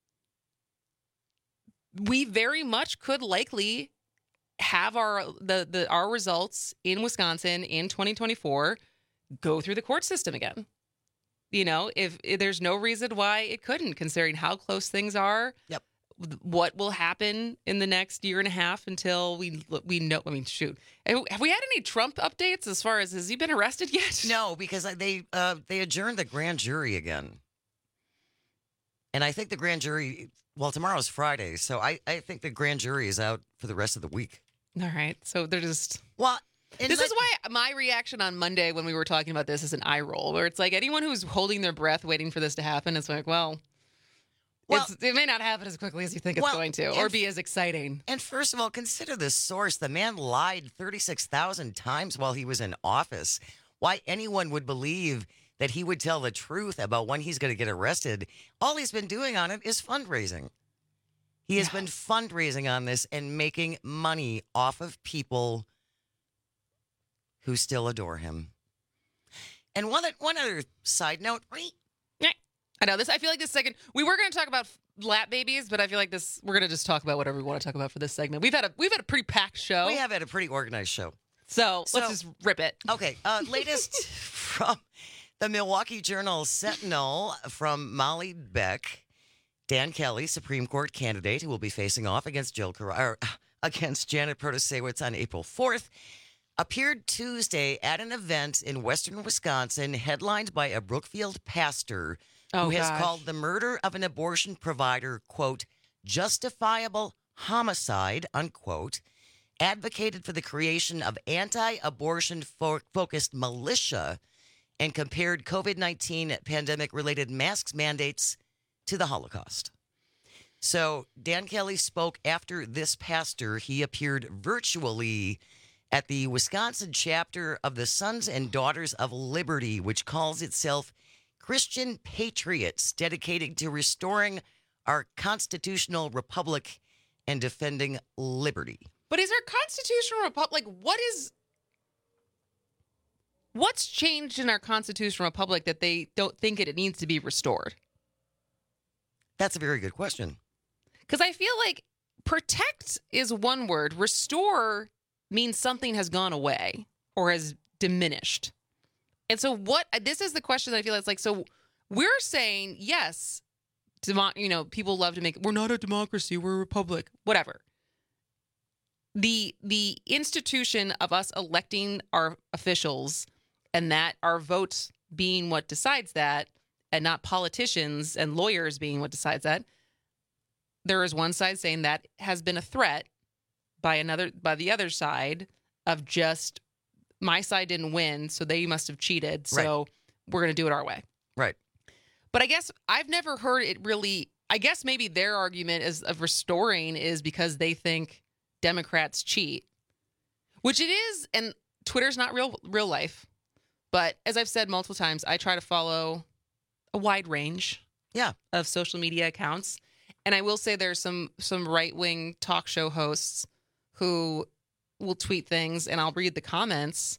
we very much could likely have our the, the our results in Wisconsin in twenty twenty-four go through the court system again. You know, if, if there's no reason why it couldn't, considering how close things are. Yep. What will happen in the next year and a half until we we know? I mean, shoot, have we had any Trump updates as far as has he been arrested yet? No, because they uh, they adjourned the grand jury again, and I think the grand jury. Well, tomorrow's Friday, so I, I think the grand jury is out for the rest of the week. All right, so they're just well. This is why my reaction on Monday when we were talking about this is an eye roll, where it's like anyone who's holding their breath waiting for this to happen, it's like, well, Well, it's, it may not happen as quickly as you think it's well, going to, or and- be as exciting. And first of all, consider the source. The man lied thirty-six thousand times while he was in office. Why anyone would believe that he would tell the truth about when he's going to get arrested? All he's been doing on it is fundraising. He has been fundraising on this and making money off of people who still adore him. And one one other side note, right? Yeah, I know this. I feel like this second we were going to talk about lap babies, but I feel like this we're going to just talk about whatever we want to talk about for this segment. We've had a we've had a pretty packed show. We have had a pretty organized show. So, So- let's just rip it. Okay, uh, latest from the Milwaukee Journal Sentinel from Molly Beck. Dan Kelly, Supreme Court candidate who will be facing off against Jill Car- or, against Janet Protasiewicz on April fourth, appeared Tuesday at an event in western Wisconsin headlined by a Brookfield pastor Oh, who has gosh. called the murder of an abortion provider, quote, justifiable homicide, unquote, advocated for the creation of anti-abortion fo- focused militia, and compared COVID nineteen pandemic-related masks mandates to the Holocaust. So Dan Kelly spoke after this pastor. He appeared virtually at the Wisconsin chapter of the Sons and Daughters of Liberty, which calls itself Christian Patriots, dedicated to restoring our constitutional republic and defending liberty. But is our constitutional republic, what is, what's changed in our constitutional republic that they don't think it, it needs to be restored? That's a very good question. Because I feel like protect is one word. Restore means something has gone away or has diminished. And so what, this is the question that I feel it's like, so we're saying, yes, demo, you know, people love to make, we're not a democracy, we're a republic, whatever. The, the institution of us electing our officials and that our votes being what decides that, and not politicians and lawyers being what decides that, there is one side saying that has been a threat by another, by the other side of just, my side didn't win, so they must have cheated, so right. we're going to do it our way. Right. But I guess I've never heard it really, I guess maybe their argument is of restoring is because they think Democrats cheat, which it is, and Twitter's not real real life. But as I've said multiple times, I try to follow a wide range yeah. of social media accounts. And I will say there's some some right-wing talk show hosts who will tweet things, and I'll read the comments.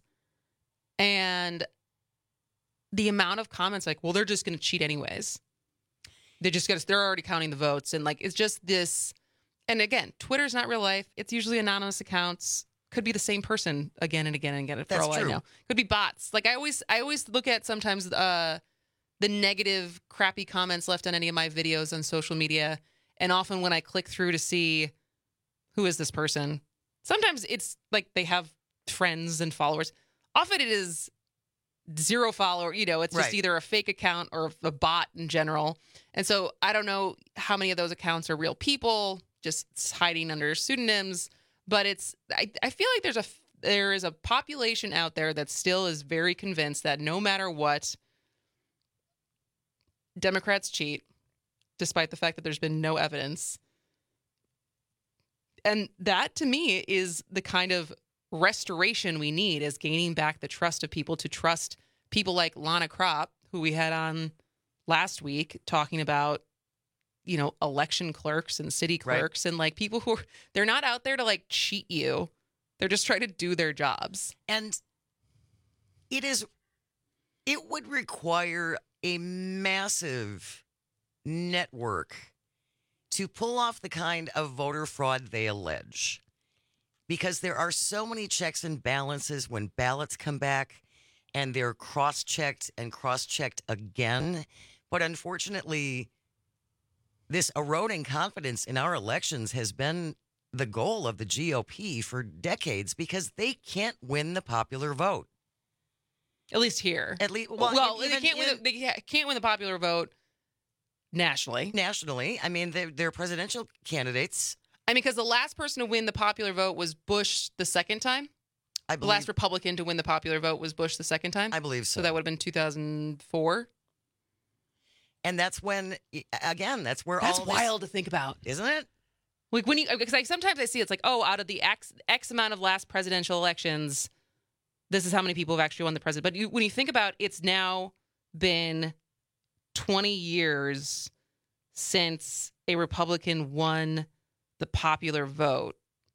And the amount of comments like, well, they're just going to cheat anyways. They're just going to, they're already counting the votes. And like, it's just this. And again, Twitter's not real life. It's usually anonymous accounts. Could be the same person again and again and again. For That's all true. I know, could be bots. Like I always, I always look at sometimes uh, the negative, crappy comments left on any of my videos on social media, and often when I click through to see who is this person, sometimes it's like they have friends and followers. Often it is zero follower. You know, it's just Right. either a fake account or a bot in general. And so I don't know how many of those accounts are real people just hiding under pseudonyms. But it's, I, I feel like there's a, there is a population out there that still is very convinced that no matter what, Democrats cheat, despite the fact that there's been no evidence. And that, to me, is the kind of restoration we need, is gaining back the trust of people, to trust people like Lana Kropp, who we had on last week talking about, you know, election clerks and city clerks right. and like people who are, they're not out there to like cheat you. They're just trying to do their jobs. And it is, it would require a massive network to pull off the kind of voter fraud they allege, because there are so many checks and balances when ballots come back and they're cross-checked and cross-checked again. But unfortunately, this eroding confidence in our elections has been the goal of the G O P for decades, because they can't win the popular vote. At least here. At least, well, well they even, can't win. The, they can't win the popular vote nationally. Nationally, I mean, they're, they're presidential candidates. I mean, because the last person to win the popular vote was Bush the second time. I believe, the last Republican to win the popular vote was Bush the second time. I believe so. So that would have been two thousand four. And that's when, again, that's where that's all That's wild to think about. Isn't it? Like when you, because I, sometimes I see it's like, oh, out of the X, X amount of last presidential elections, this is how many people have actually won the president. But you, when you think about, it's now been twenty years since a Republican won the popular vote.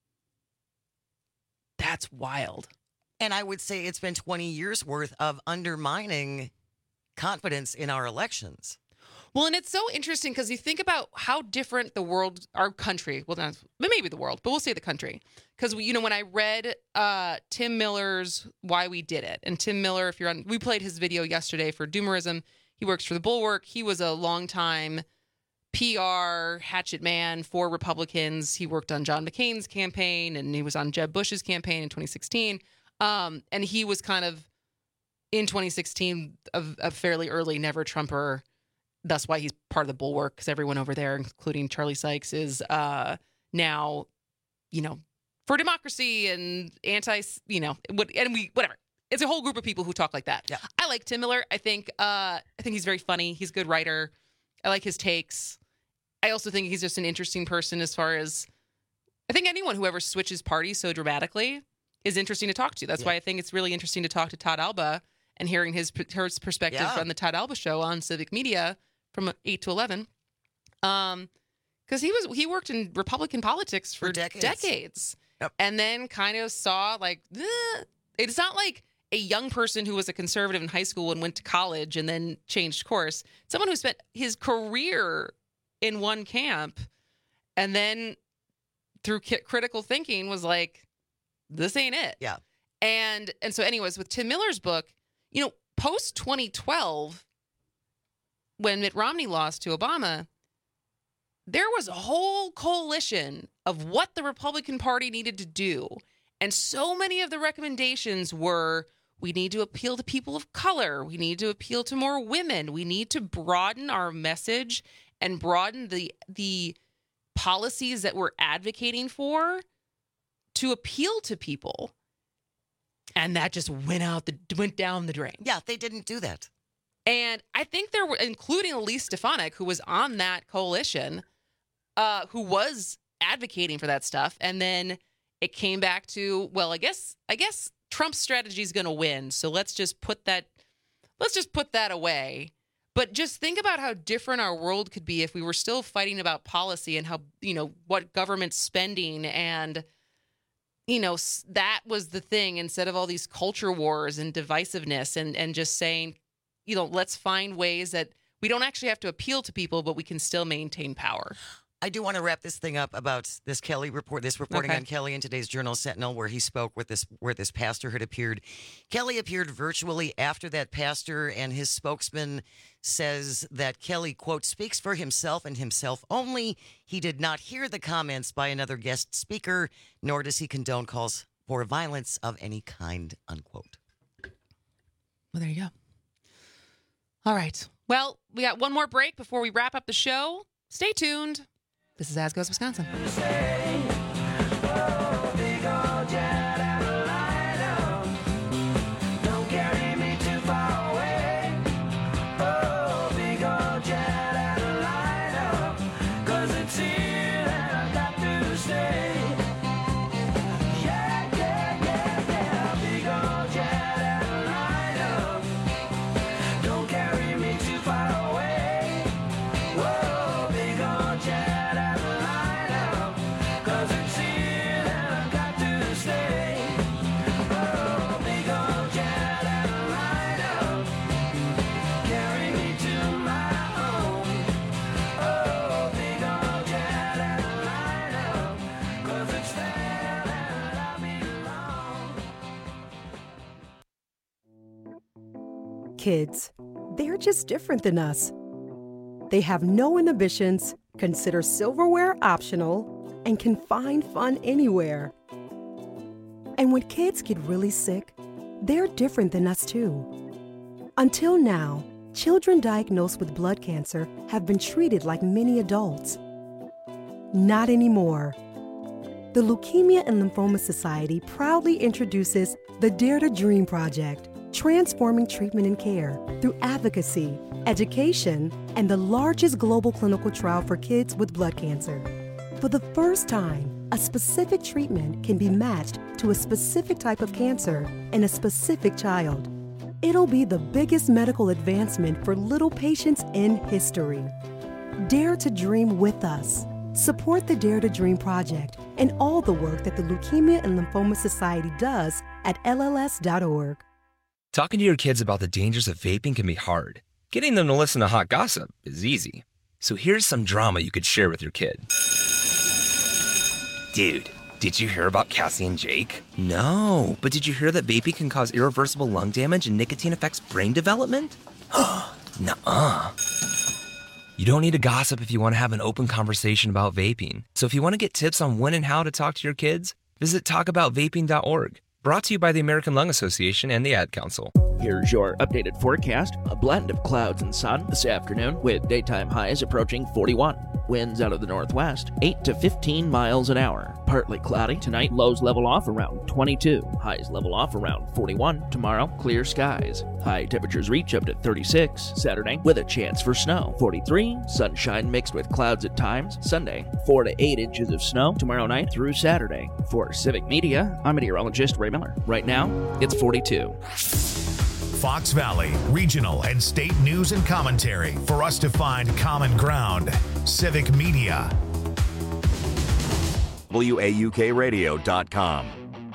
That's wild. And I would say it's been twenty years worth of undermining confidence in our elections. Well, and it's so interesting because you think about how different the world, our country, well, not, maybe the world, but we'll say the country. Because, you know, when I read uh, Tim Miller's Why We Did It, and Tim Miller, if you're on, we played his video yesterday for Doomerism. He works for the Bulwark. He was a longtime P R hatchet man for Republicans. He worked on John McCain's campaign, and he was on Jeb Bush's campaign in twenty sixteen. Um, and he was kind of, in twenty sixteen, a, a fairly early never-Trumper. That's why he's part of the bulwark, because everyone over there, including Charlie Sykes, is uh, now, you know, for democracy and anti, you know, what, and we, whatever. It's a whole group of people who talk like that. Yeah. I like Tim Miller. I think, uh, I think he's very funny. He's a good writer. I like his takes. I also think he's just an interesting person as far as, I think anyone who ever switches parties so dramatically is interesting to talk to. That's Yeah. why I think it's really interesting to talk to Todd Alba and hearing his, his perspective Yeah. on the Todd Alba show on Civic Media from eight to eleven. Um, because he was he worked in Republican politics for, For decades. decades. Yep. And then kind of saw like, eh. It's not like a young person who was a conservative in high school and went to college and then changed course. Someone who spent his career in one camp and then through ki- critical thinking was like, this ain't it. Yeah. And and so anyways, with Tim Miller's book, you know, post twenty twelve, when Mitt Romney lost to Obama, there was a whole coalition of what the Republican Party needed to do. And so many of the recommendations were, we need to appeal to people of color. We need to appeal to more women. We need to broaden our message and broaden the the policies that we're advocating for to appeal to people. And that just went out the went down the drain. Yeah, they didn't do that. And I think there were, including Elise Stefanik, who was on that coalition, uh, who was advocating for that stuff. And then it came back to, well, I guess I guess Trump's strategy is going to win. So let's just put that let's just put that away. But just think about how different our world could be if we were still fighting about policy and how, you know, what government spending and, you know, that was the thing instead of all these culture wars and divisiveness and, and just saying, you know, let's find ways that we don't actually have to appeal to people, but we can still maintain power. I do want to wrap this thing up about this Kelly report, this reporting Okay. on Kelly in today's Journal Sentinel, where he spoke with this, where this pastor had appeared. Kelly appeared virtually after that pastor, and his spokesman says that Kelly, quote, speaks for himself and himself only. He did not hear the comments by another guest speaker, nor does he condone calls for violence of any kind, unquote. Well, there you go. All right. Well, we got one more break before we wrap up the show. Stay tuned. This is As Goes Wisconsin. Kids, they're just different than us. They have no inhibitions, consider silverware optional, and can find fun anywhere. And when kids get really sick, they're different than us too. Until now, children diagnosed with blood cancer have been treated like many adults. Not anymore. The Leukemia and Lymphoma Society proudly introduces the Dare to Dream Project, transforming treatment and care through advocacy, education, and the largest global clinical trial for kids with blood cancer. For the first time, a specific treatment can be matched to a specific type of cancer in a specific child. It'll be the biggest medical advancement for little patients in history. Dare to dream with us. Support the Dare to Dream Project and all the work that the Leukemia and Lymphoma Society does at L L S dot org. Talking to your kids about the dangers of vaping can be hard. Getting them to listen to hot gossip is easy. So here's some drama you could share with your kid. Dude, did you hear about Cassie and Jake? No, but did you hear that vaping can cause irreversible lung damage and nicotine affects brain development? Nuh-uh. You don't need to gossip if you want to have an open conversation about vaping. So if you want to get tips on when and how to talk to your kids, visit talk about vaping dot org. Brought to you by the American Lung Association and the Ad Council. Here's your updated forecast. A blend of clouds and sun this afternoon with daytime highs approaching forty-one. Winds out of the northwest, eight to fifteen miles an hour. Partly cloudy tonight, lows level off around twenty-two. Highs level off around forty-one. Tomorrow, clear skies. High temperatures reach up to thirty-six. Saturday, with a chance for snow. forty-three. Sunshine mixed with clouds at times. Sunday, four to eight inches of snow tomorrow night through Saturday. For Civic Media, I'm meteorologist Ray Miller. Right now, it's forty-two. Fox Valley, regional and state news and commentary for us to find common ground. Civic Media. W A U K radio dot com.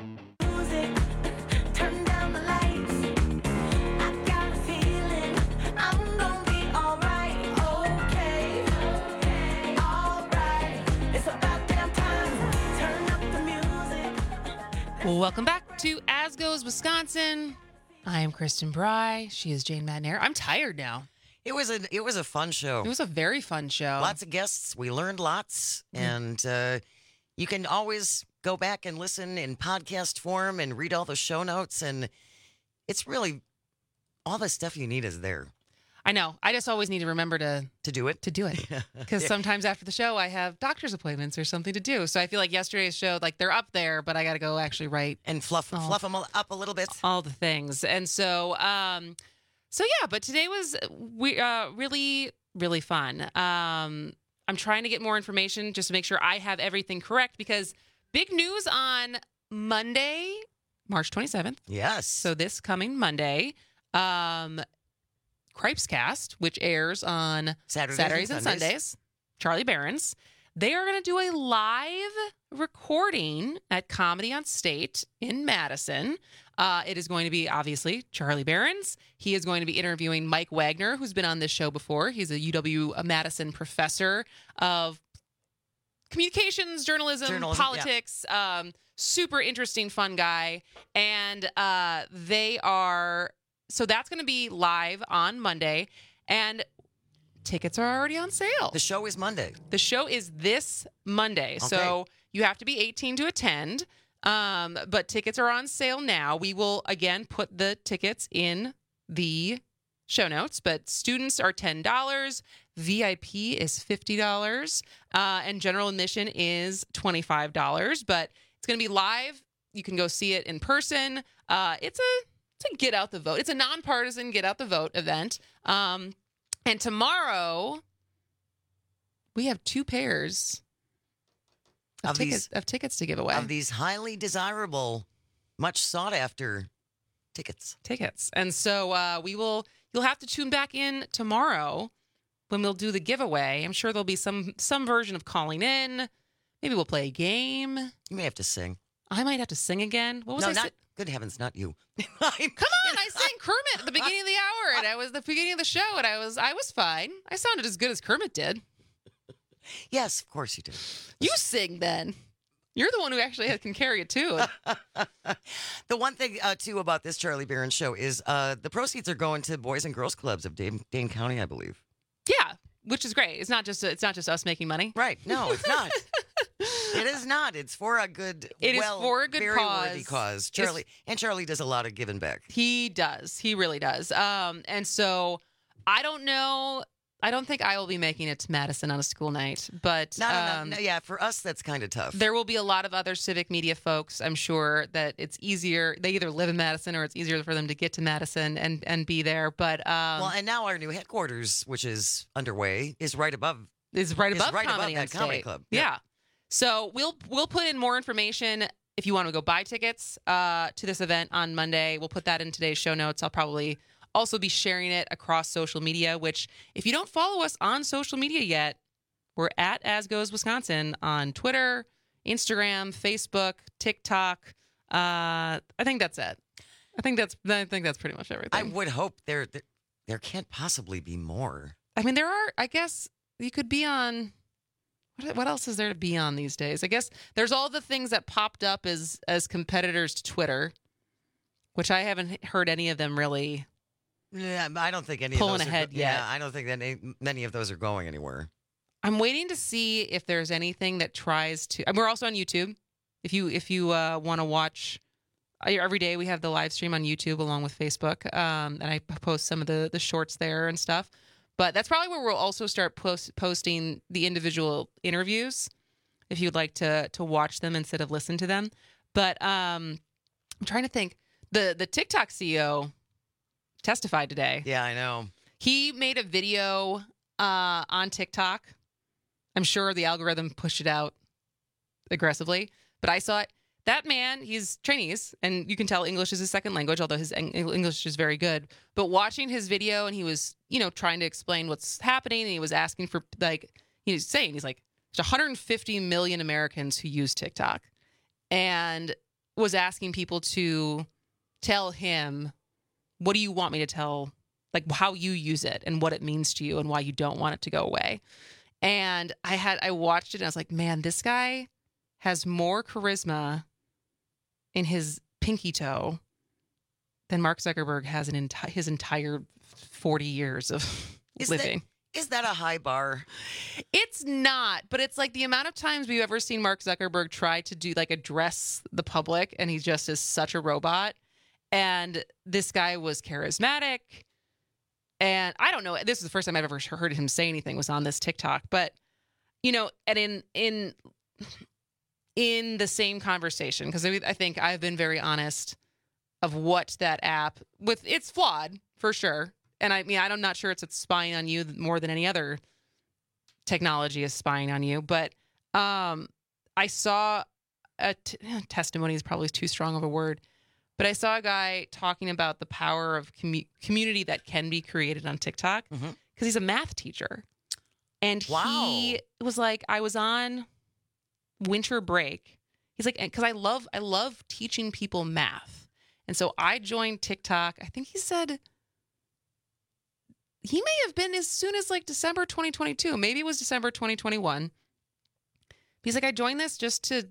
Welcome back to As Goes Wisconsin. I am Kristen Bry. She is Jane Madnair. I'm tired now. It was a it was a fun show. It was a very fun show. Lots of guests. We learned lots, mm. and uh, you can always go back and listen in podcast form and read all the show notes. And it's really all the stuff you need is there. I know. I just always need to remember to to do it. To do it, because yeah. sometimes after the show I have doctor's appointments or something to do. So I feel like yesterday's show, like they're up there, but I got to go actually write and fluff all, fluff them up a little bit. All the things, and so um, so yeah. But today was we uh really really fun. Um, I'm trying to get more information just to make sure I have everything correct, because big news on Monday, March twenty-seventh. Yes. So this coming Monday. Um. Cripescast, which airs on Saturdays, Saturdays and, and Sundays. Sundays. Charlie Barron's. They are going to do a live recording at Comedy on State in Madison. Uh, it is going to be, obviously, Charlie Barron's. He is going to be interviewing Mike Wagner, who's been on this show before. He's a U W-Madison professor of communications, journalism, journalism politics. Yeah. Um, super interesting, fun guy. And uh, they are... So that's going to be live on Monday, and tickets are already on sale. The show is Monday. The show is this Monday. Okay. So you have to be eighteen to attend, um, but tickets are on sale now. We will, again, put the tickets in the show notes, but students are ten dollars, V I P is fifty dollars, uh, and general admission is twenty-five dollars, but it's going to be live. You can go see it in person. Uh, it's a... to get out the vote. It's a nonpartisan get out the vote event. Um, and tomorrow we have two pairs of, of tickets these, of tickets to give away. Of these highly desirable, much sought after tickets. Tickets. And so uh, we will you'll have to tune back in tomorrow when we'll do the giveaway. I'm sure there'll be some some version of calling in. Maybe we'll play a game. You may have to sing. I might have to sing again. What was no, I not, si- Good heavens, not you. Come on, I sang Kermit at the beginning of the hour, and I was the beginning of the show, and I was I was fine. I sounded as good as Kermit did. Yes, of course you did. You sing then. You're the one who actually can carry a tune. The one thing uh, too about this Charlie Barron show is uh, the proceeds are going to Boys and Girls Clubs of Dane, Dane County, I believe. Yeah, which is great. It's not just it's not just us making money. Right? No, it's not. It is not. It's for a good, it well, is for a good very cause. worthy cause. Charlie it's, and Charlie does a lot of giving back. He does. He really does. Um, and so I don't know. I don't think I will be making it to Madison on a school night, but no, no, um, no, no, yeah, for us that's kind of tough. There will be a lot of other civic media folks. I'm sure that it's easier. They either live in Madison or it's easier for them to get to Madison and and be there. But um, well, and now our new headquarters, which is underway, is right above. Is right above is right Comedy above on that comedy State. club. Yeah. yeah. So we'll we'll put in more information if you want to go buy tickets uh, to this event on Monday. We'll put that in today's show notes. I'll probably also be sharing it across social media, which if you don't follow us on social media yet, we're at As Goes Wisconsin on Twitter, Instagram, Facebook, TikTok. Uh, I think that's it. I think that's I think that's pretty much everything. I would hope there there, there can't possibly be more. I mean, there are, I guess you could be on... What, what else is there to be on these days? I guess there's all the things that popped up as as competitors to Twitter, which I haven't heard any of them really Yeah, I don't think any pulling of those ahead are, go- yet. Yeah, I don't think that any, many of those are going anywhere. I'm waiting to see if there's anything that tries to. And we're also on YouTube. If you if you uh, want to watch, every day we have the live stream on YouTube along with Facebook, um, and I post some of the the shorts there and stuff. But that's probably where we'll also start post, posting the individual interviews, if you'd like to to watch them instead of listen to them. But um, I'm trying to think. The the TikTok C E O testified today. Yeah, I know. He made a video uh, on TikTok. I'm sure the algorithm pushed it out aggressively, but I saw it. That man, he's Chinese, and you can tell English is his second language, although his Eng- English is very good. But watching his video, and he was, you know, trying to explain what's happening, and he was asking for, like, he was saying, he's like, there's one hundred fifty million Americans who use TikTok, and was asking people to tell him, what do you want me to tell, like how you use it and what it means to you and why you don't want it to go away. And I had, I watched it and I was like, man, this guy has more charisma in his pinky toe than Mark Zuckerberg has in enti- his entire forty years of Is living. That, is that a high bar? It's not, but it's like the amount of times we've ever seen Mark Zuckerberg try to do like address the public, and he just is such a robot. And this guy was charismatic. And I don't know, this is the first time I've ever heard him say anything was on this TikTok. But, you know, and in in in the same conversation, because I think I've been very honest of what that app, with it's flawed for sure. And I mean, I'm not sure it's, it's spying on you more than any other technology is spying on you. But um, I saw a t- testimony is probably too strong of a word. But I saw a guy talking about the power of commu- community that can be created on TikTok because mm-hmm. he's a math teacher. And wow. he was like, I was on winter break. He's like, because I love, I love teaching people math. And so I joined TikTok. I think he said he may have been as soon as like December twenty twenty-two. Maybe it was December twenty twenty-one. He's like, I joined this just to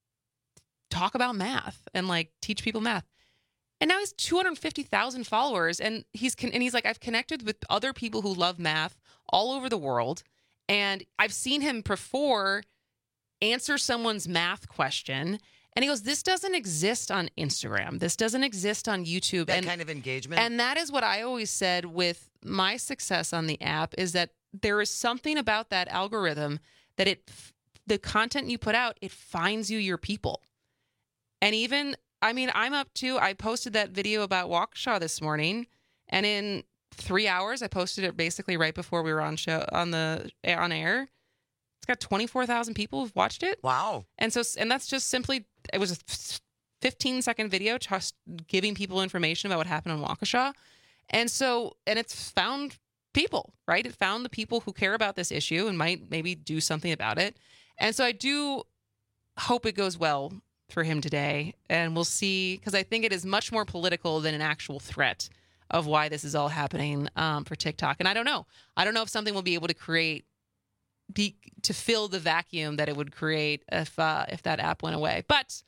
talk about math and like teach people math. And now he's two hundred fifty thousand followers, and he's con- and he's like, I've connected with other people who love math all over the world, and I've seen him before answer someone's math question, and he goes, this doesn't exist on Instagram. This doesn't exist on YouTube. That and, kind of engagement. And that is what I always said with my success on the app, is that there is something about that algorithm that it, the content you put out, it finds you your people. And even, I mean, I'm up to, I posted that video about Waukesha this morning, and in three hours, I posted it basically right before we were on show, on the, on air. It's got twenty-four thousand people who've watched it. Wow. And so, and that's just simply, it was a fifteen second video just giving people information about what happened on Waukesha. And so, and it's found people, right? It found the people who care about this issue and might maybe do something about it. And so I do hope it goes well for him today, and we'll see, because I think it is much more political than an actual threat of why this is all happening um, for TikTok. And I don't know. I don't know if something will be able to create, be, to fill the vacuum that it would create if uh, if that app went away. But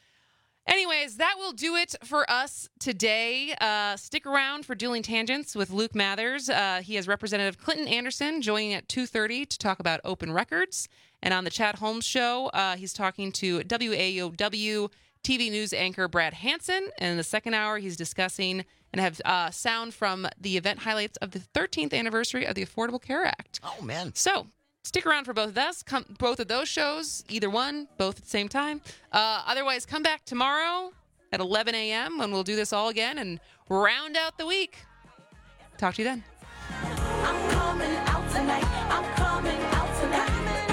anyways, that will do it for us today. Uh, stick around for Dueling Tangents with Luke Mathers. Uh, he has Representative Clinton Anderson joining at two thirty to talk about open records. And on the Chad Holmes Show, uh, he's talking to W A O W T V news anchor Brad Hansen. And in the second hour, he's discussing and have uh, sound from the event highlights of the thirteenth anniversary of the Affordable Care Act. Oh, man. So stick around for both of those, come, both of those shows, either one, both at the same time. Uh, otherwise, come back tomorrow at eleven a.m. when we'll do this all again and round out the week. Talk to you then. I'm coming out tonight. I'm coming out tonight.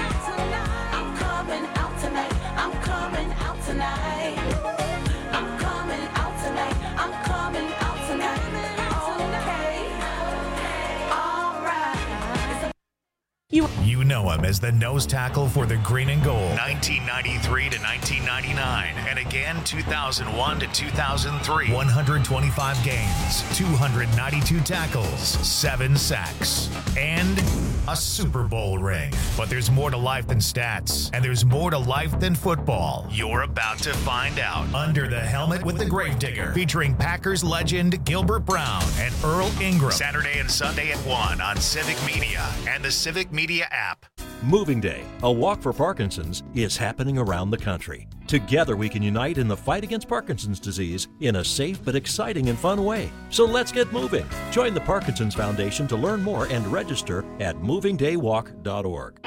I'm coming out tonight. I'm coming out tonight. I'm coming out tonight. I'm coming out tonight. Okay. All right. You You know him as the nose tackle for the Green and Gold, nineteen ninety-three to nineteen ninety-nine, and again two thousand one to two thousand three. one hundred twenty-five games, two hundred ninety-two tackles, seven sacks, and a Super Bowl ring. But there's more to life than stats, and there's more to life than football. You're about to find out. Under the Helmet with the Gravedigger, featuring Packers legend Gilbert Brown and Earl Ingram. Saturday and Sunday at one on Civic Media and the Civic Media app. Moving Day, a walk for Parkinson's, is happening around the country. Together we can unite in the fight against Parkinson's disease in a safe but exciting and fun way. So let's get moving. Join the Parkinson's Foundation to learn more and register at moving day walk dot org.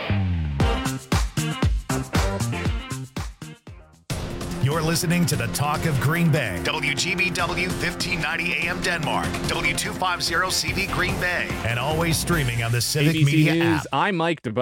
You're listening to the Talk of Green Bay. W G B W fifteen ninety A M Denmark. W two fifty C V Green Bay. And always streaming on the Civic A B C Media News, app. I'm Mike DeBose.